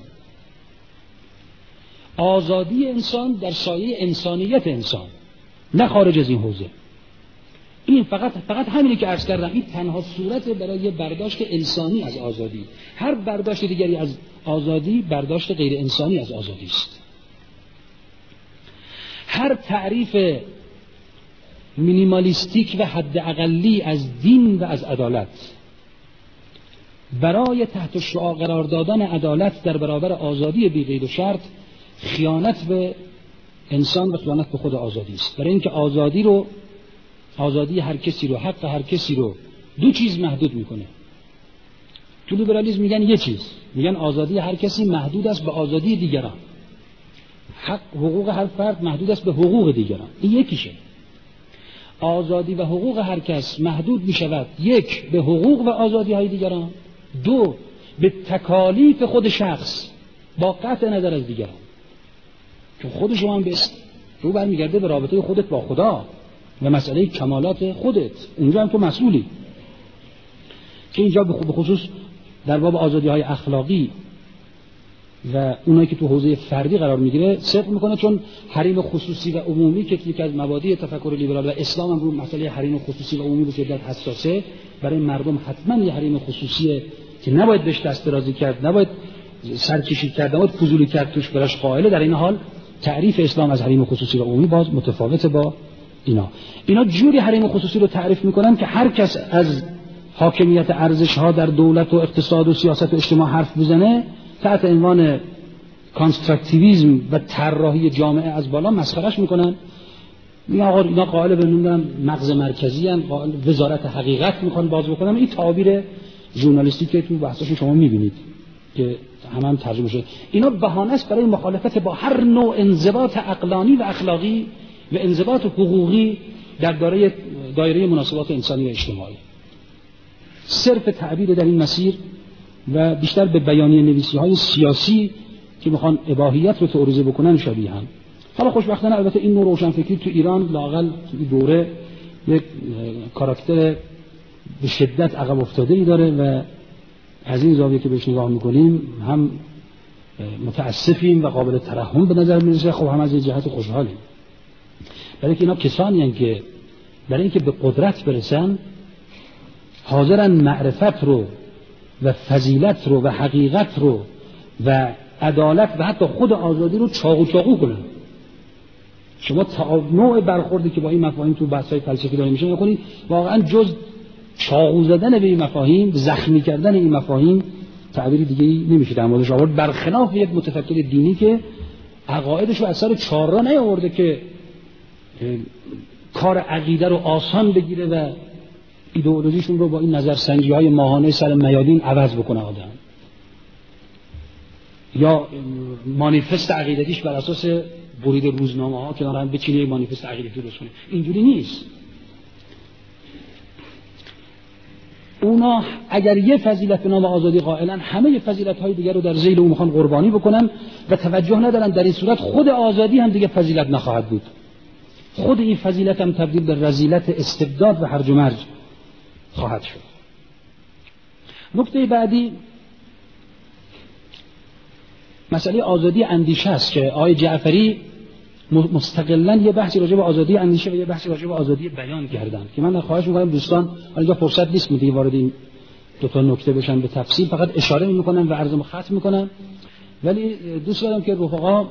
آزادی انسان در سایه انسانیت انسان، نه خارج از این حوزه. این فقط فقط همینی که عرض کردم، این تنها صورت برای برداشت انسانی از آزادی. هر برداشت دیگری از آزادی برداشت غیر انسانی از آزادی است. هر تعریف مینیمالیستیک و حد اقلی از دین و از عدالت برای تحت شعاع قرار دادن عدالت در برابر آزادی بی قید و شرط خیانت به انسان و خیانت به خود آزادی است. برای اینکه آزادی رو آزادی هر کسی رو، حق هر کسی رو دو چیز محدود میکنه. تو لیبرالیسم میگن یه چیز، میگن آزادی هر کسی محدود است به آزادی دیگران. حق حقوق هر فرد محدود است به حقوق دیگران. این یکیشه. آزادی و حقوق هر کس محدود میشود یک به حقوق و آزادی های دیگران، دو به تکالیف خود شخص با قطع نظر از دیگران، چون خود شما هم به رو برمیگرده به رابطه خودت با خدا و مسئله کمالات خودت، اونجا هم تو مسئولی. که اینجا به خصوص در باب آزادی‌های اخلاقی و اونایی که تو حوزه فردی قرار میگیره صدق میکنه، چون حریم خصوصی و عمومی که یکی از مبادی تفکر لیبرال و اسلام هم رو مسئله حریم خصوصی و عمومی به شدت حساسه، برای مردم حتما یه حریم خصوصیه که نباید بهش دست درازی کرد، نباید سرکشی کرد، نباید فضولی کرد توش براش قائله. در این حال تعریف اسلام از حریم خصوصی و عمومی باز متفاوته با اینا. اینا جوری حریم خصوصی رو تعریف میکنن که هر کس از حاکمیت ارزش‌ها در دولت و اقتصاد و سیاست و اجتماع حرف بزنه تحت عنوان کانستراکتیویسم و طراحی جامعه از بالا مسخرهش میکنن. میگن آقا اینا قائل به نمیدونم مغز مرکزی ان، قائل وزارت حقیقت میخوان باز بکنن. این تعابیر ژورنالیستیک که تو بحثاشون شما میبینید که هم هم ترجمه شده. اینا بهانه است برای مخالفت با هر نوع انضباط عقلانی و اخلاقی و انضباط حقوقی در دایره دایره مناسبات انسانی و اجتماعی. صرف تعبیر در این مسیر و بیشتر به بیانیه نویسی های سیاسی که میخوان اباحیت رو تعریض بکنن شبیه هم. حالا خوشبختانه البته این نوع روشنفکری تو ایران لااقل تو این دوره یک کاراکتر به شدت عقب افتاده‌ای داره و از این زاویه که بهش نگاه میکنیم هم متاسفیم و قابل ترحم به نظر میرسه، خب هم از این جهت خوشحالیم. برای که اینا کسانی هستند که برای اینکه به قدرت برسن حاضرن معرفت رو و فضیلت رو و حقیقت رو و عدالت و حتی خود آزادی رو چاقو چاقو کنن. شما تا نوع برخوردی که با این مفاهیم تو بحث‌های فلسفی داره میشه می‌کنید، واقعا جز چاقو زدن به این مفاهیم، زخمی کردن این مفاهیم تعبیری دیگه‌ای نمیشه در موردش آورد، برخلاف یک متفکر دینی که عقایدش رو از سر چهارراه نیاورده که کار عقیده رو آسان بگیره و ایدئولوژیشون رو با این نظرسنجی‌های ماهانه سر میادین عوض بکنه آدم، یا مانیفست عقیدتیش بر اساس برید روزنامه‌ها کنار هم بچینه مانیفست عقیدتی درست کنه. اینجوری نیست. اونا اگر یه فضیلت به نام آزادی قائلن، همه فضیلت‌های دیگر رو در ذیل اون میخوان قربانی بکنن و توجه ندارن در این صورت خود آزادی هم دیگه فضیلت نخواهد بود. خود این فضیلت هم تبدیل به رذیلت استبداد و هرج و مرج خواهد شد. نکته بعدی مسئله آزادی اندیشه است که آقای جعفری مستقلاً یه بحثی راجع به آزادی اندیشه و یه بحثی راجع به آزادی بیان کردن که من خواهش می‌کنم دوستان، حالا فرصت نیست دیگه وارد این دو تا نکته بشن به تفصیل، فقط اشاره می‌کنم و عرضم ختم می‌کنم، ولی دوست دارم که رفقا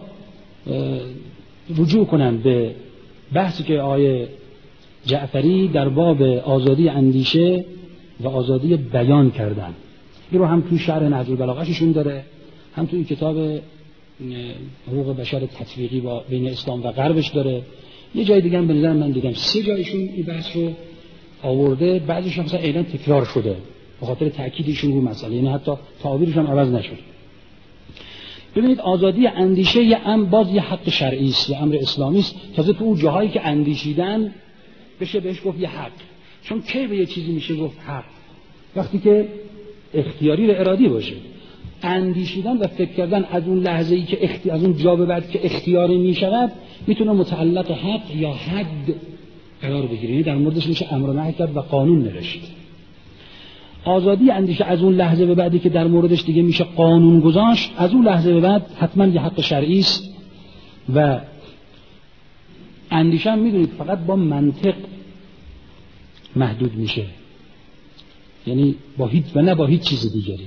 رجوع کنن به بحثی که آقای جعفری در باب آزادی اندیشه و آزادی بیان کردن. این رو هم توی شرح نهج البلاغه‌شون داره، هم توی کتاب حقوق بشر تطبیقی با بین اسلام و غربش داره. یه جای دیگه هم به نظر من دیدم سه جایشون این بحث رو آورده، بعضیش مثلا اعلان تکرار شده به خاطر تأکیدشون رو مسئله، یعنی حتی تعابیرش هم عوض نشد. ببینید آزادی اندیشه یه امر، باز یه حق شرعی است، یه امر اسلامی است. تازه تو اون جاهایی که اندیشیدن بشه بهش گفت یه حق. چون کی به یه چیزی میشه گفت حق؟ وقتی که اختیاری و ارادی باشه. اندیشیدن و فکر کردن از اون لحظه‌ای که اختی... از اون جا به بعد که اختیاری میشود میتونه متعلق حق یا حد قرار بگیره، یعنی در موردش میشه امر و نهی کرد و قانون نوشت. آزادی اندیشه از اون لحظه به بعدی که در موردش دیگه میشه قانون گذاشت، از اون لحظه به بعد حتما یه حق شرعی است و اندیشه هم میدونید فقط با منطق محدود میشه، یعنی با هیچ و نه با هیچ چیز دیگری.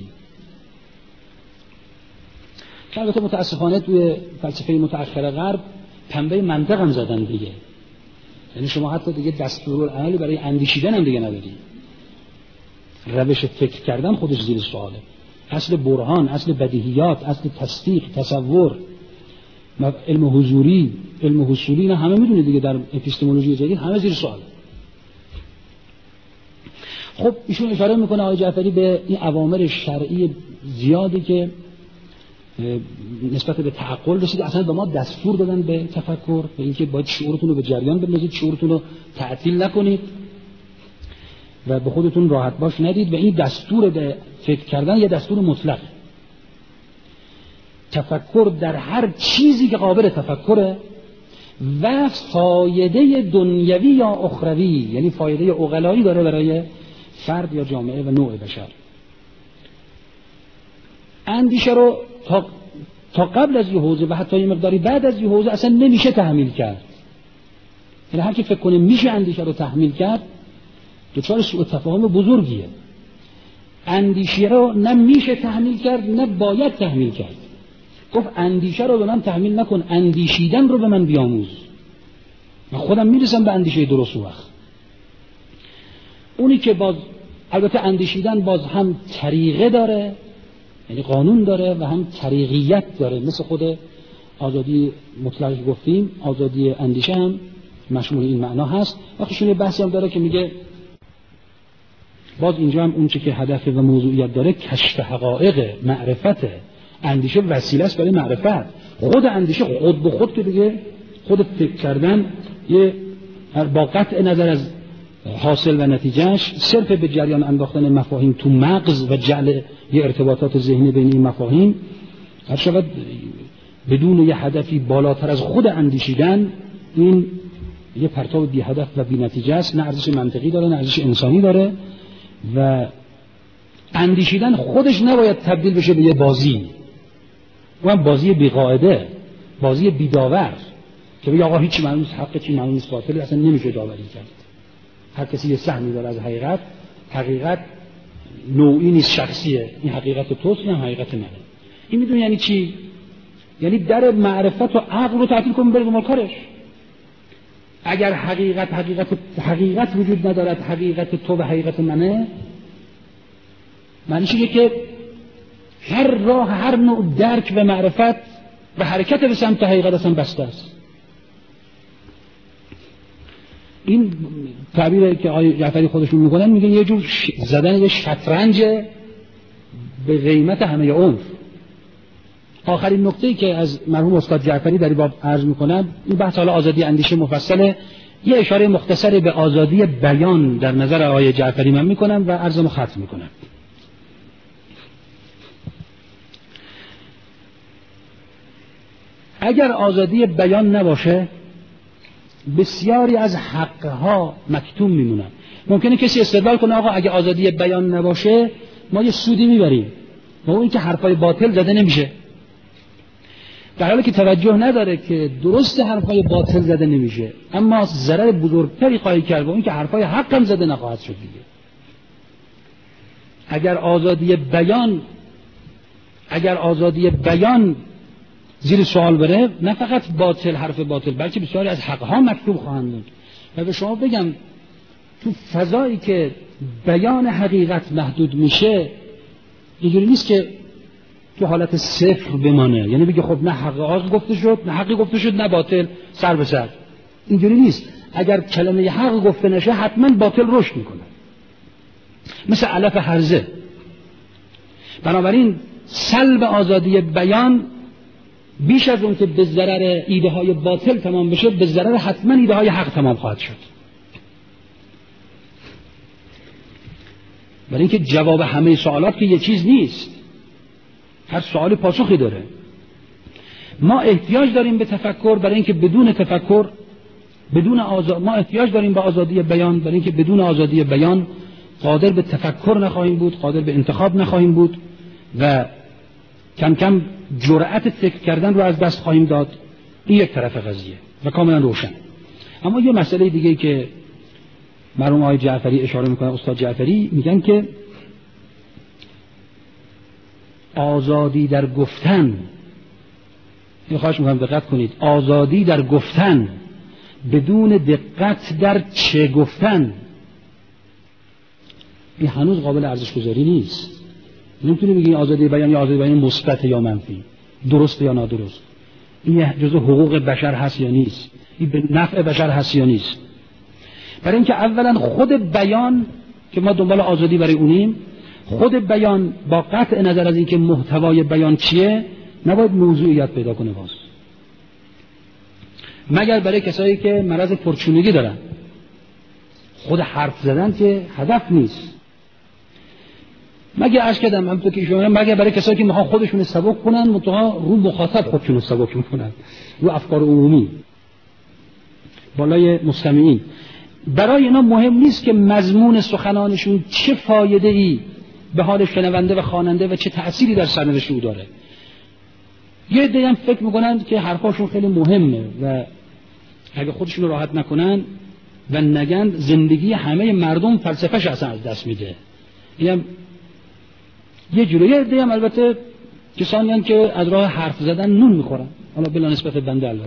که البته متاسفانه توی فلسفه متأخر غرب پنبه منطق هم زدن دیگه، یعنی شما حتی دیگه دستورالعملی برای اندیشیدن هم دیگه نداری. روش فکر کردن خودش زیر سواله. اصل برهان، اصل بدیهیات، اصل تصدیق، تصور، علم حضوری، علم حصولی، نه همه میدونید دیگه در اپیستمولوژی جدید همه زیر سواله. خب ایشون اشاره میکنه آقای جعفری به این اوامر شرعی زیادی که نسبت به تعقل رسید، اصلا به ما دستور دادن به تفکر، به اینکه باید شعورتون رو به جریان بندازید، شعورتون رو تعطیل نکنید. و به خودتون راحت باش ندید و این دستور به فکر کردن یه دستور مطلق. تفکر در هر چیزی که قابل تفکره و فایده دنیوی یا اخروی، یعنی فایده عقلایی داره برای فرد یا جامعه و نوع بشر. اندیشه رو تا, تا قبل از یه حوزه و حتی یه مقداری بعد از یه حوزه اصلا نمیشه تحمیل کرد. یعنی هر کی فکر کنه میشه اندیشه رو تحمیل کرد دچار سوء تفاهم بزرگیه. اندیشه رو نه میشه تحمیل کرد نه باید تحمیل کرد. گفت اندیشه رو به من تحمیل نکن، اندیشیدن رو به من بیاموز. من خودم میرسم به اندیشه درست وقت. اونی که باز البته اندیشیدن باز هم طریقه داره، یعنی قانون داره، و هم طریقیت داره. مثل خود آزادی مطلق گفتیم، آزادی اندیشه هم مشمول این معنا هست. وقتی یه بحثی هم داره که میگه باز اینجا هم اون چه که هدف و موضوعیت داره کشف حقایق معرفت. اندیشه وسیله است برای معرفت. خود اندیشه خود به خود که دیگه خود فکر کردن یه با قطع نظر از حاصل و نتیجهش صرف به جریان انداختن مفاهیم تو مغز و جعل یه ارتباطات ذهنی بین این مفاهیم هر شود بدون یه هدفی بالاتر از خود اندیشیدن، این یه پرتاب بی هدف و بی نتیجه است. نه ارزش منطقی داره نه ارزش انسانی داره. و اندیشیدن خودش نباید تبدیل بشه به یه بازی، و هم بازی بی قاعده، بازی بی داور که بگه آقا هیچ معلوم نیست حق چی معلوم نیست باطل، اصلا نمیشه داوری کرد. هر کسی یه سهمی داره از حقیقت. حقیقت نوعی نیست، شخصیه. این حقیقت توست، این حقیقت منه. این میدونی یعنی چی؟ یعنی در معرفت و عقل رو تعطیل کن بره دنبال کارش. اگر حقیقت حقیقت حقیقت وجود ندارد، حقیقت تو و حقیقت منه، معنیش اینه که هر راه، هر نوع درک و معرفت و حرکت به سمت حقیقت اصلا بسته است. این تعبیری که آقای جعفری خودشون میکنن، میگن یه جور زدن یه شطرنج به قیمت همه عمر. آخرین نکته‌ای که از مرحوم استاد جعفری در این باب عرض میکنم، این بحث حالا آزادی اندیشه مفصله، یه اشاره مختصری به آزادی بیان در نظر آقای جعفری من میکنم و عرضمو ختم میکنم. اگر آزادی بیان نباشه بسیاری از حقها مکتوم میمونن. ممکنه کسی استدلال کنه آقا اگه آزادی بیان نباشه ما یه سودی میبریم، و اون که حرفای باطل زده نمیشه. در حالی که توجه نداره که درست حرفای باطل زده نمیشه، اما ضرر بزرگتری خواهی کرد، و اون که حرفای حق هم زده نخواهد شد دیگه. اگر آزادی بیان اگر آزادی بیان زیر سوال بره، نه فقط باطل حرف باطل بلکه بسیاری از حقها مکتوب خواهند بود. و به شما بگم تو فضایی که بیان حقیقت محدود میشه، اینجوری نیست که تو حالت صفر بمانه، یعنی بگه خب نه حق آز گفته شد نه حقی گفته شد نه باطل، سر به سر. اینجوری نیست. اگر کلمه حق گفته نشه حتما باطل رشد میکنه، مثل علف هرزه. بنابراین سلب آزادی بیان بیش از اون که به ضرر ایده های باطل تمام بشه، به ضرر حتما ایده های حق تمام خواهد شد. برای اینکه جواب همه سوالات که یه چیز نیست، هر سوالی پاسخی داره. ما احتیاج داریم به تفکر، برای اینکه بدون تفکر بدون آزاد ما احتیاج داریم به آزادی بیان، برای اینکه بدون آزادی بیان قادر به تفکر نخواهیم بود، قادر به انتخاب نخواهیم بود و کم کم جرأت فکر کردن رو از دست خواهیم داد. این یک طرف قضیه و کاملا روشن. اما یه مسئله دیگه که مرحوم آقای جعفری اشاره میکنه، استاد جعفری میگن که آزادی در گفتن، این خواهش میکنم دقت کنید، آزادی در گفتن بدون دقت در چه گفتن، این هنوز قابل ارزش گذاری نیست. نمیتونی بگی آزادی بیان یا آزادی بیان مثبت یا منفی، درست یا نادرست. این جزء حقوق بشر هست یا نیست، این به نفع بشر هست یا نیست. برای اینکه اولا خود بیان که ما دنبال آزادی برای اونیم، خود بیان با قطع نظر از اینکه محتوای بیان چیه نباید موضوعیت پیدا کنه، باز مگر برای کسایی که مرض پرچونگی دارن. خود حرف زدن که هدف نیست. مگه عرض کردم همونطور که ایشون مگه برای کسایی که میخوان خودشون سبک کنن منتها رو مخاطب خودشون سبک میکنن، رو افکار عمومی بالای مستمعین. برای اینا مهم نیست که مضمون سخنانشون چه فایده ای به حال شنونده و خواننده و چه تأثیری در سرنوشت او داره. یه عده هم فکر میکنن که حرفاشون خیلی مهمه و اگه خودشون راحت نکنن و نگن زندگی همه مردم فلسفه‌اش اصلا از دست میده. اینم یه جوری. یه عده هم البته کسانی هستند که از راه حرف زدن نون میخورن، حالا بلا نسبت بنده البته.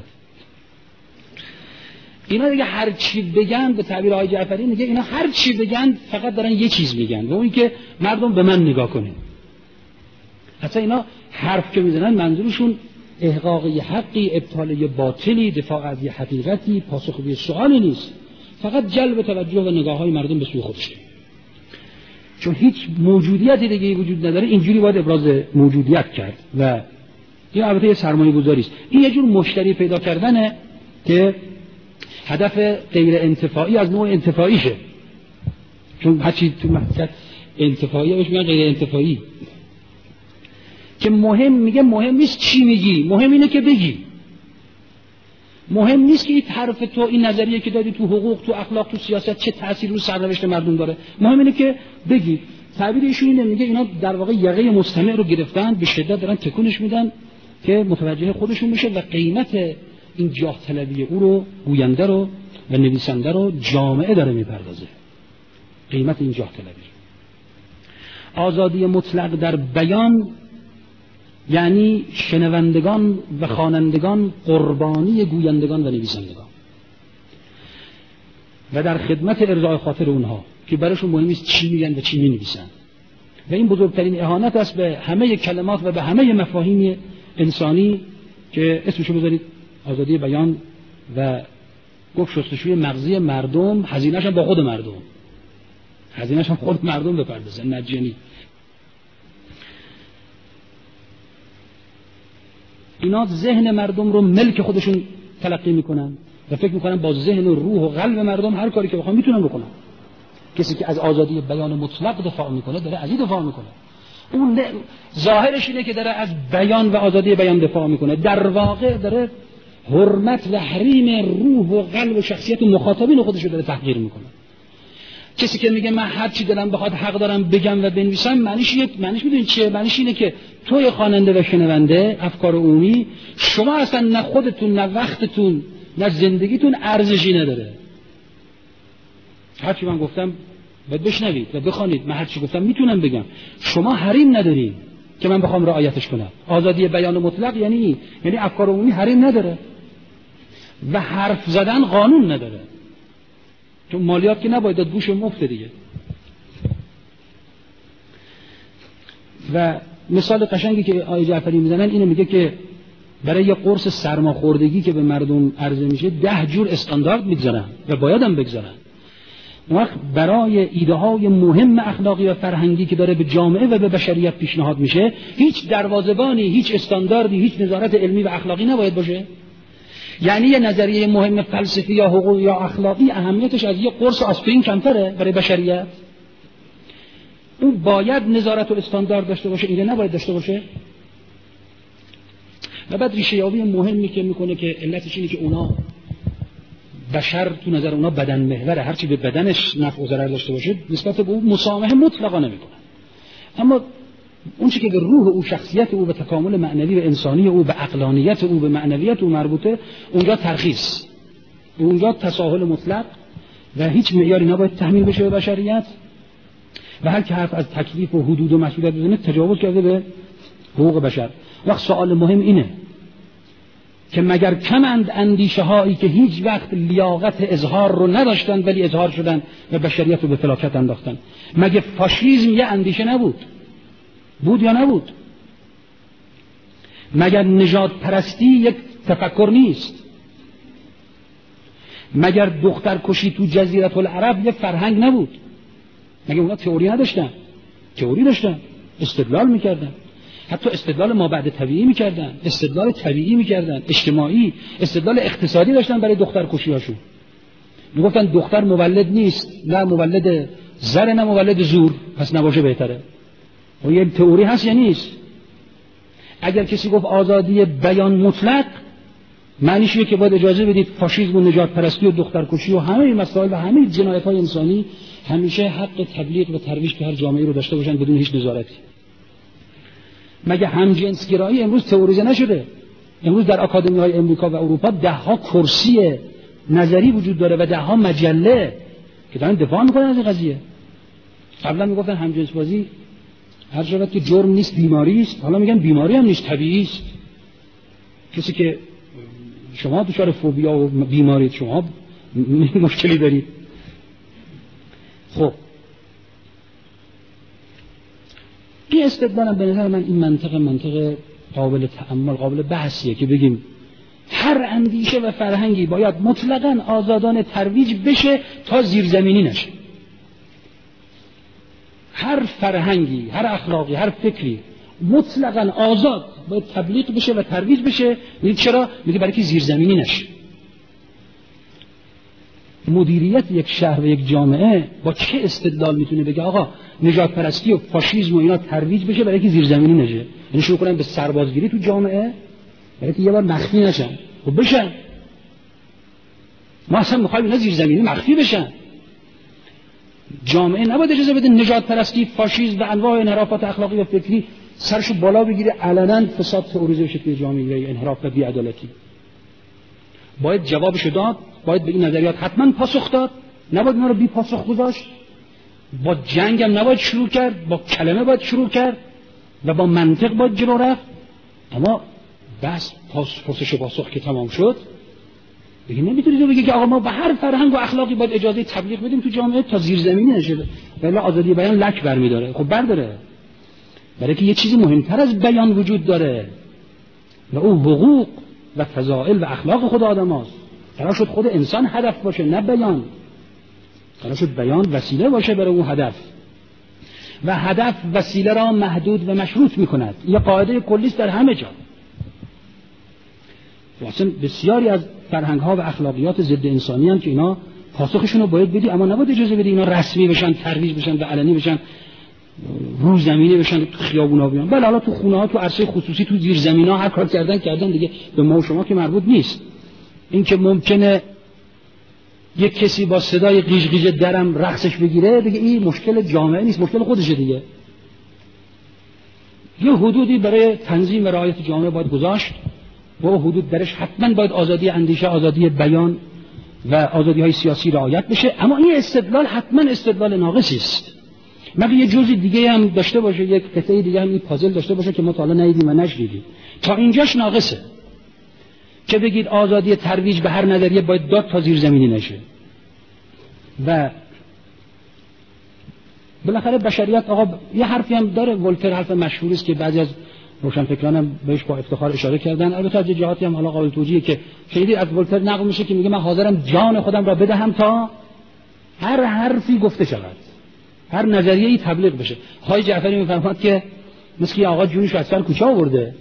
اینا دیگه هر چی بگن، به تعبیر آقای جعفری میگه اینا هر چی بگن فقط دارن یه چیز میگن و اون که مردم به من نگاه کنه. حتی اینا حرف که میزنن منظورشون احقاق یه حقی، ابطال یه باطلی، دفاع از یه حقیقتی، پاسخ به یه سوالی نیست، فقط جلب توجه و نگاه های مردم به سوی خودشه. چون هیچ موجودیتی دیگه وجود نداره، اینجوری باید ابراز موجودیت کرد و این البته یه سرمایه گذاری است. این یه جور مشتری پیدا کردنه که هدف غیر انتفاعی از نوع انتفاعیشه. چون هرچی تو محصول انتفاعی بهش میگن غیر انتفاعی. که مهم میگه مهم نیست چی میگی، مهم اینه که بگی. مهم نیست که این حرف تو، این نظریه که دادی تو حقوق، تو اخلاق، تو سیاست چه تأثیری رو سرنوشت مردم داره. مهم اینه که بگی. تعبیر ایشون اینه، میگه اینا در واقع یقه مستمع رو گرفتن، به شدت دارن تکونش میدن که متوجه خودشون بشه و قیمت این جاه طلبی او رو، گوینده رو و نویسنده رو جامعه داره میپردازه. قیمت این جاه طلبی. آزادی مطلق در بیان یعنی شنوندگان و خوانندگان قربانی گویندگان و نویسندگان و در خدمت ارضای خاطر اونها که براشون مهم نیست چی میگن و چی مینویسن. و این بزرگترین اهانت است به همه کلمات و به همه مفاهیم انسانی که اسمشو بذارید آزادی بیان و گفت شستشوی مغزی مردم، هزینه‌اش هم با خود مردم، هزینه‌اش هم خود مردم بپردازه، مجانی. اینا ذهن مردم رو ملک خودشون تلقی میکنن و فکر میکنن با ذهن و روح و قلب مردم هر کاری که بخوام میتونن بکنن. کسی که از آزادی بیان مطلق دفاع میکنه داره از این دفاع میکنه. اون ظاهرش اینه که داره از بیان و آزادی بیان دفاع میکنه، در واقع داره حرمت و حریم روح و قلب و شخصیت مخاطبین خودش رو داره تحقیر میکنه. کسی که میگه من هر چی دلم بخواد حق دارم بگم و بنویسم، معنیش اینه، معنیش میدونید چیه؟ معنیش اینه که توی خواننده و شنونده افکار عمومی شما اصلا نه خودتون نه وقتتون نه زندگیتون ارزشی نداره. هر چی من گفتم باید بشنوید و بخوانید. من هر چی گفتم میتونم بگم. شما حریم ندارین که من بخوام رعایتش کنم. آزادی بیان مطلق یعنی یعنی افکار عمومی حریم نداره و حرف زدن قانون نداره. چون مالیات که نباید داد، گوش مفت دیگه. و مثال قشنگی که آقای جعفری میزنن اینه، میگه که برای یه قرص سرماخوردگی که به مردم عرضه میشه ده جور استاندارد میگذارن و باید هم بگذارن. اون وقت برای ایده های مهم اخلاقی و فرهنگی که داره به جامعه و به بشریت پیشنهاد میشه، هیچ دروازه‌بانی، هیچ استانداردی، هیچ نظارت علمی و اخلاقی نباید باشه. یعنی یه نظریه مهم فلسفی یا حقوقی یا اخلاقی اهمیتش از یه قرص آسپرین کمتره برای بشریت. اون باید نظارت و استاندارد داشته باشه، اینه نباید داشته باشه. و بعد ریشه یابی مهمی که میکنه که علتش اینه که اونا بشر تو نظر اونا بدن محوره، هرچی به بدنش نفع و ضرر داشته باشه نسبت به اون مسامحه مطلقا نمیکنه. اما اون چیزی که به روح او، شخصیت او، به تکامل معنوی و انسانی او، به عقلانیت او، به معنویت او مربوطه، اونجا ترخیص، اونجا تساهل مطلق و هیچ معیاری نباید تحمیل بشه به بشریت. و هر که حرف از تکلیف و حدود و مسئولیت بزنه تجاوز کرده به حقوق بشر. وقت سوال مهم اینه که مگر کمند اندیشه هایی که هیچ وقت لیاقت اظهار رو نداشتن ولی اظهار شدن و بشریت رو به فلاکت انداختن؟ مگه فاشیسم یه اندیشه نبود؟ بود یا نبود؟ مگر نژاد پرستی یک تفکر نیست؟ مگر دختر کشی تو جزیره العرب یک فرهنگ نبود؟ مگر اونا تئوری نداشتن؟ تئوری داشتن، استدلال میکردن، حتی استدلال مابعد طبیعی میکردن، استدلال طبیعی میکردن، اجتماعی، استدلال اقتصادی داشتن برای دختر کشی هاشون. میگفتن دختر مولد نیست، نه مولد زر نه مولد زور، پس نباشه بهتره. و یه تئوری هست یا نیست؟ اگر کسی گفت آزادی بیان مطلق، معنیش اینه که باید اجازه بدید فاشیسم و نجات پرستی و دخترکشی و همه این مسائل و همه جنایت‌های انسانی همیشه حق تبلیغ و ترویج به هر جامعه رو داشته باشن بدون هیچ نظارتی. مگه همجنسگرایی امروز تئوریزه نشده؟ امروز در آکادمی‌های امریکا و اروپا ده ها کرسی نظری وجود داره و ده ها مجله که دارن دفاع میکنن از این قضیه. قبلا میگفتن همجنسبازی هر جوری که جرم نیست بیماری است، حالا میگن بیماری هم نیست، طبیعی است. کسی که شما دچار فوبیا و بیماری شما مشکلی دارید. خب این استدلالم به نظر من این منطقه منطقه قابل تأمل، قابل بحثیه که بگیم هر اندیشه و فرهنگی باید مطلقاً آزادانه ترویج بشه تا زیرزمینی نشه. هر فرهنگی، هر اخلاقی، هر فکری مطلقاً آزاد باید تبلیغ بشه و ترویج بشه. میگه چرا؟ میگه برای که زیرزمینی نشه. مدیریت یک شهر و یک جامعه با چه استدلال میتونه بگه آقا نجات پرستی و فاشیسم و اینا ترویج بشه برای که زیرزمینی نشه؟ یعنی شروع کنن به سربازگیری تو جامعه برای که یه بار مخفی نشن. خب بشن، ما اصلا میخوایم اینا زیرزمینی مخفی بشن. جامعه نباید اجازه بده نجات پرستی، فاشیسم و انواع انحرافات اخلاقی و فکری سرشو بالا بگیره، علنا فساد تئوریزه بشه توی جامعه، انحراف و بی‌عدالتی. باید جوابشو داد، باید به این نظریات حتما پاسخ داد، نباید اینا رو بی پاسخ گذاشت. با جنگ هم نباید شروع کرد، با کلمه باید شروع کرد و با منطق باید جلو رفت. اما بس پرسش و پاسخ که تمام شد دیگه نمیتونید بگی که آقا ما به هر فرهنگ و اخلاقی باید اجازه تبلیغ بدیم تو جامعه تا زیرزمینی نشه. ولی آزادی بیان لک برمی‌داره. خب برداره، برای که یه چیزی مهمتر از بیان وجود داره و اون حقوق و فضائل و اخلاق خود آدم هاست. قرار شد خود انسان هدف باشه نه بیان. قرار شد بیان وسیله باشه برای اون هدف و هدف وسیله را محدود و مشروط میکند. یه قاعده کلیست در همه جا. واسه بسیاری از فرهنگ ها و اخلاقیات ضد انسانی هم که اینا پاسخشون رو باید بدی، اما نباید اجازه بدی اینا رسمی بشن، ترویج بشن و علنی بشن، رو زمینه بشن، تو خیابونا بیان. بله حالا تو خونه ها، تو عرصه خصوصی، تو زیر زمینا هر کار کردن کردن دیگه، به ما و شما که مربوط نیست. این که ممکنه یک کسی با صدای قیش قیش درم رقصش بگیره دیگه، این مشکل جامعه نیست، مشکل خودشه دیگه. یه حدودی برای تنظیم و رعایت جامعه باید گذاشت و حدود درش حتما باید آزادی اندیشه، آزادی بیان و آزادی های سیاسی رعایت بشه. اما این استدلال حتما استدلال ناقصی است. مگه یه جزء دیگه هم داشته باشه، یک قطعه دیگه هم این پازل داشته باشه که ما تا حالا ندیدیم و نشنیدیم. تا اینجاش ناقصه که بگید آزادی ترویج به هر نظریه باید داد تا زیرزمینی نشه. و بالاخره بشریت آقا یه حرفی هم داره، ولتر حرف مشهوری است که بعضی از روشنفکرانم بهش با افتخار اشاره کردن. البته از جهاتی هم حالا قابل توجیه که خیلی از ولتر نقل میشه که میگه من حاضرم جان خودم را بدهم تا هر حرفی گفته شود، هر نظریه‌ای تبلیغ بشه. های جعفری میفرماد که مثل آقا جونش از سر کوچه آورده،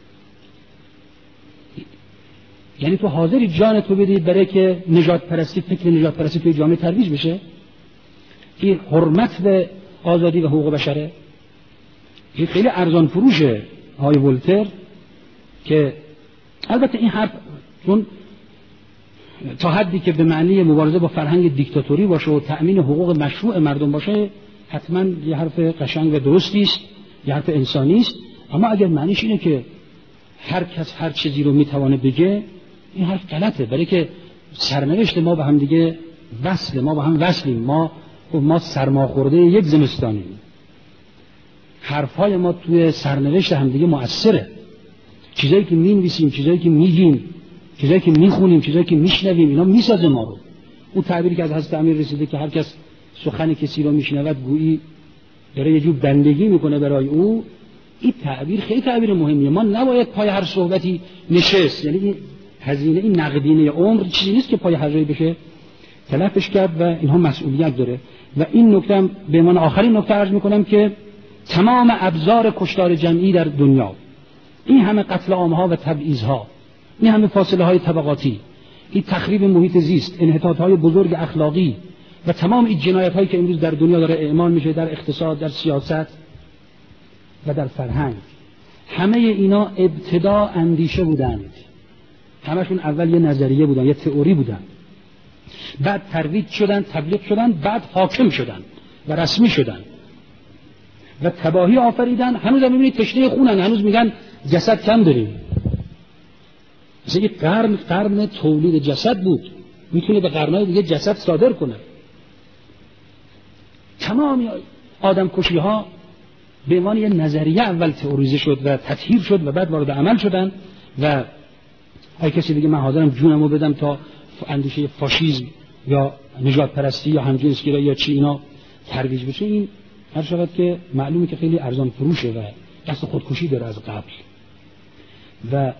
یعنی تو حاضری جان تو بدی برای که نجات پرستی، فکر نجات پرستی توی جامعه ترویج بشه؟ این حرمت به آزادی و حقوق بشره. این خیلی ارزان فروشه های ولتر که البته این حرف چون تا حدی که به معنی مبارزه با فرهنگ دیکتاتوری باشه و تأمین حقوق مشروع مردم باشه حتما یه حرف قشنگ و درستی است، یه حرف انسانی است. اما اگر معنیش اینه که هر کس هر چیزی رو میتونه بگه، این حرف غلطه. برای که سرنوشت ما با هم دیگه وصله، ما با هم وصلیم، ما ما سرماخورده یک زمستانیم. حرفهای ما توی سرنوشت هم دیگه مؤثره. چیزایی که می‌نویسیم، چیزایی که میگیم، چیزایی که میخونیم، چیزایی که میشنویم، اینا میسازه ما رو. اون تعبیری که از حضرت امیر رسیده که هر کس سخن کسی رو میشنود گویی داره یه جور بندگی میکنه برای او، این تعبیر خیلی تعبیر مهمیه. ما نباید پای هر صحبتی نشست، یعنی این هزینه، این نقدینه عمر چیزی نیست که پای هر جایی بشه تلفش کرد و اینها مسئولیت داره. و این نکته به من آخرین نکته عرض میکنم که تمام ابزار کشتار جمعی در دنیا، این همه قتل عامها و تبعیضها، این همه فاصله های طبقاتی، این تخریب محیط زیست، انحطاط‌های بزرگ اخلاقی و تمام این جنایت‌هایی که امروز در دنیا داره اعمال میشه، در اقتصاد، در سیاست و در فرهنگ، همه اینا ابتدا اندیشه بودند. همشون اول یه نظریه بودن، یه تئوری بودن، بعد ترویج شدن، تبلیغ شدن، بعد حاکم شدن و رسمی شدن و تباهی آفریدن. هنوز هم می‌بینید تشنه خونن، هنوز میگن جسد کم داریم. مثلا یک قرن قرن تولید جسد بود، میتونه به قرن‌های دیگه جسد صادر کنه. تمام آدم کشی ها به عنوان یه نظریه اول تئوریزه شد و تطهیر شد و بعد وارد عمل شدن و هر کسی دیگه من حاضرم جونمو بدم تا اندیشه فاشیسم یا نژاد پرستی یا همجنسگرایی یا چی اینا ترویج بشه. این هر شود که معلومه که خیلی ارزان فروشه و قصد خودکشی داره از قبل. و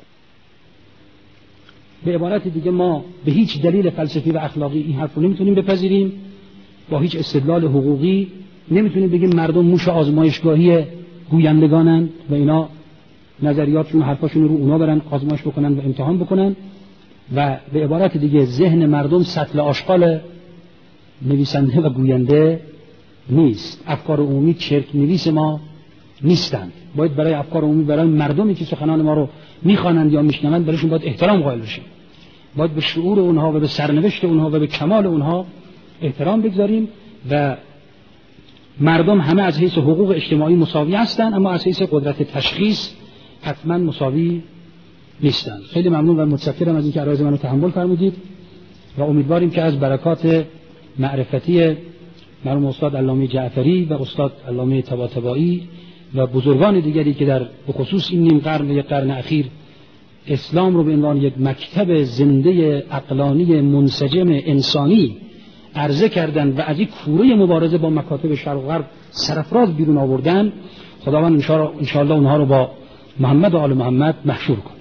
به عبارت دیگه ما به هیچ دلیل فلسفی و اخلاقی این حرف رو نمیتونیم بپذیریم، با هیچ استدلال حقوقی نمیتونیم بگیم مردم موش آزمایشگاهی گویندگانند و اینا نظریاتشون حرفاشون رو اونا برن آزمایش بکنن و امتحان بکنن. و به عبارت دیگه ذهن مردم سطل آشغال نویسنده و گوینده نیست. افکار عمومی چرک نویس ما نیستند. باید برای افکار عمومی، برای مردمی که سخنان ما رو میخوانند یا میشنوند، برایشون باید احترام قائل بشیم. باید به شعور اونها و به سرنوشت اونها و به کمال اونها احترام بگذاریم. و مردم همه از حیث حقوق اجتماعی مساوی هستند، اما از حیث قدرت تشخیص حتما مساوی نیستند. خیلی ممنون و متشکرم از اینکه عرایض منو تحمل فرمودید و امیدواریم که از برکات معرفتی مرحوم استاد علامه جعفری و استاد علامه طباطبایی و بزرگان دیگری که در بخصوص این نیم قرن و یک قرن اخیر اسلام رو به عنوان یک مکتب زنده عقلانی منسجم انسانی عرضه کردند و از این کوره مبارزه با مکاتب شرق و غرب سرفراز بیرون آوردن، خداوند ان شاء الله اونها رو با محمد و آل محمد محشور کن.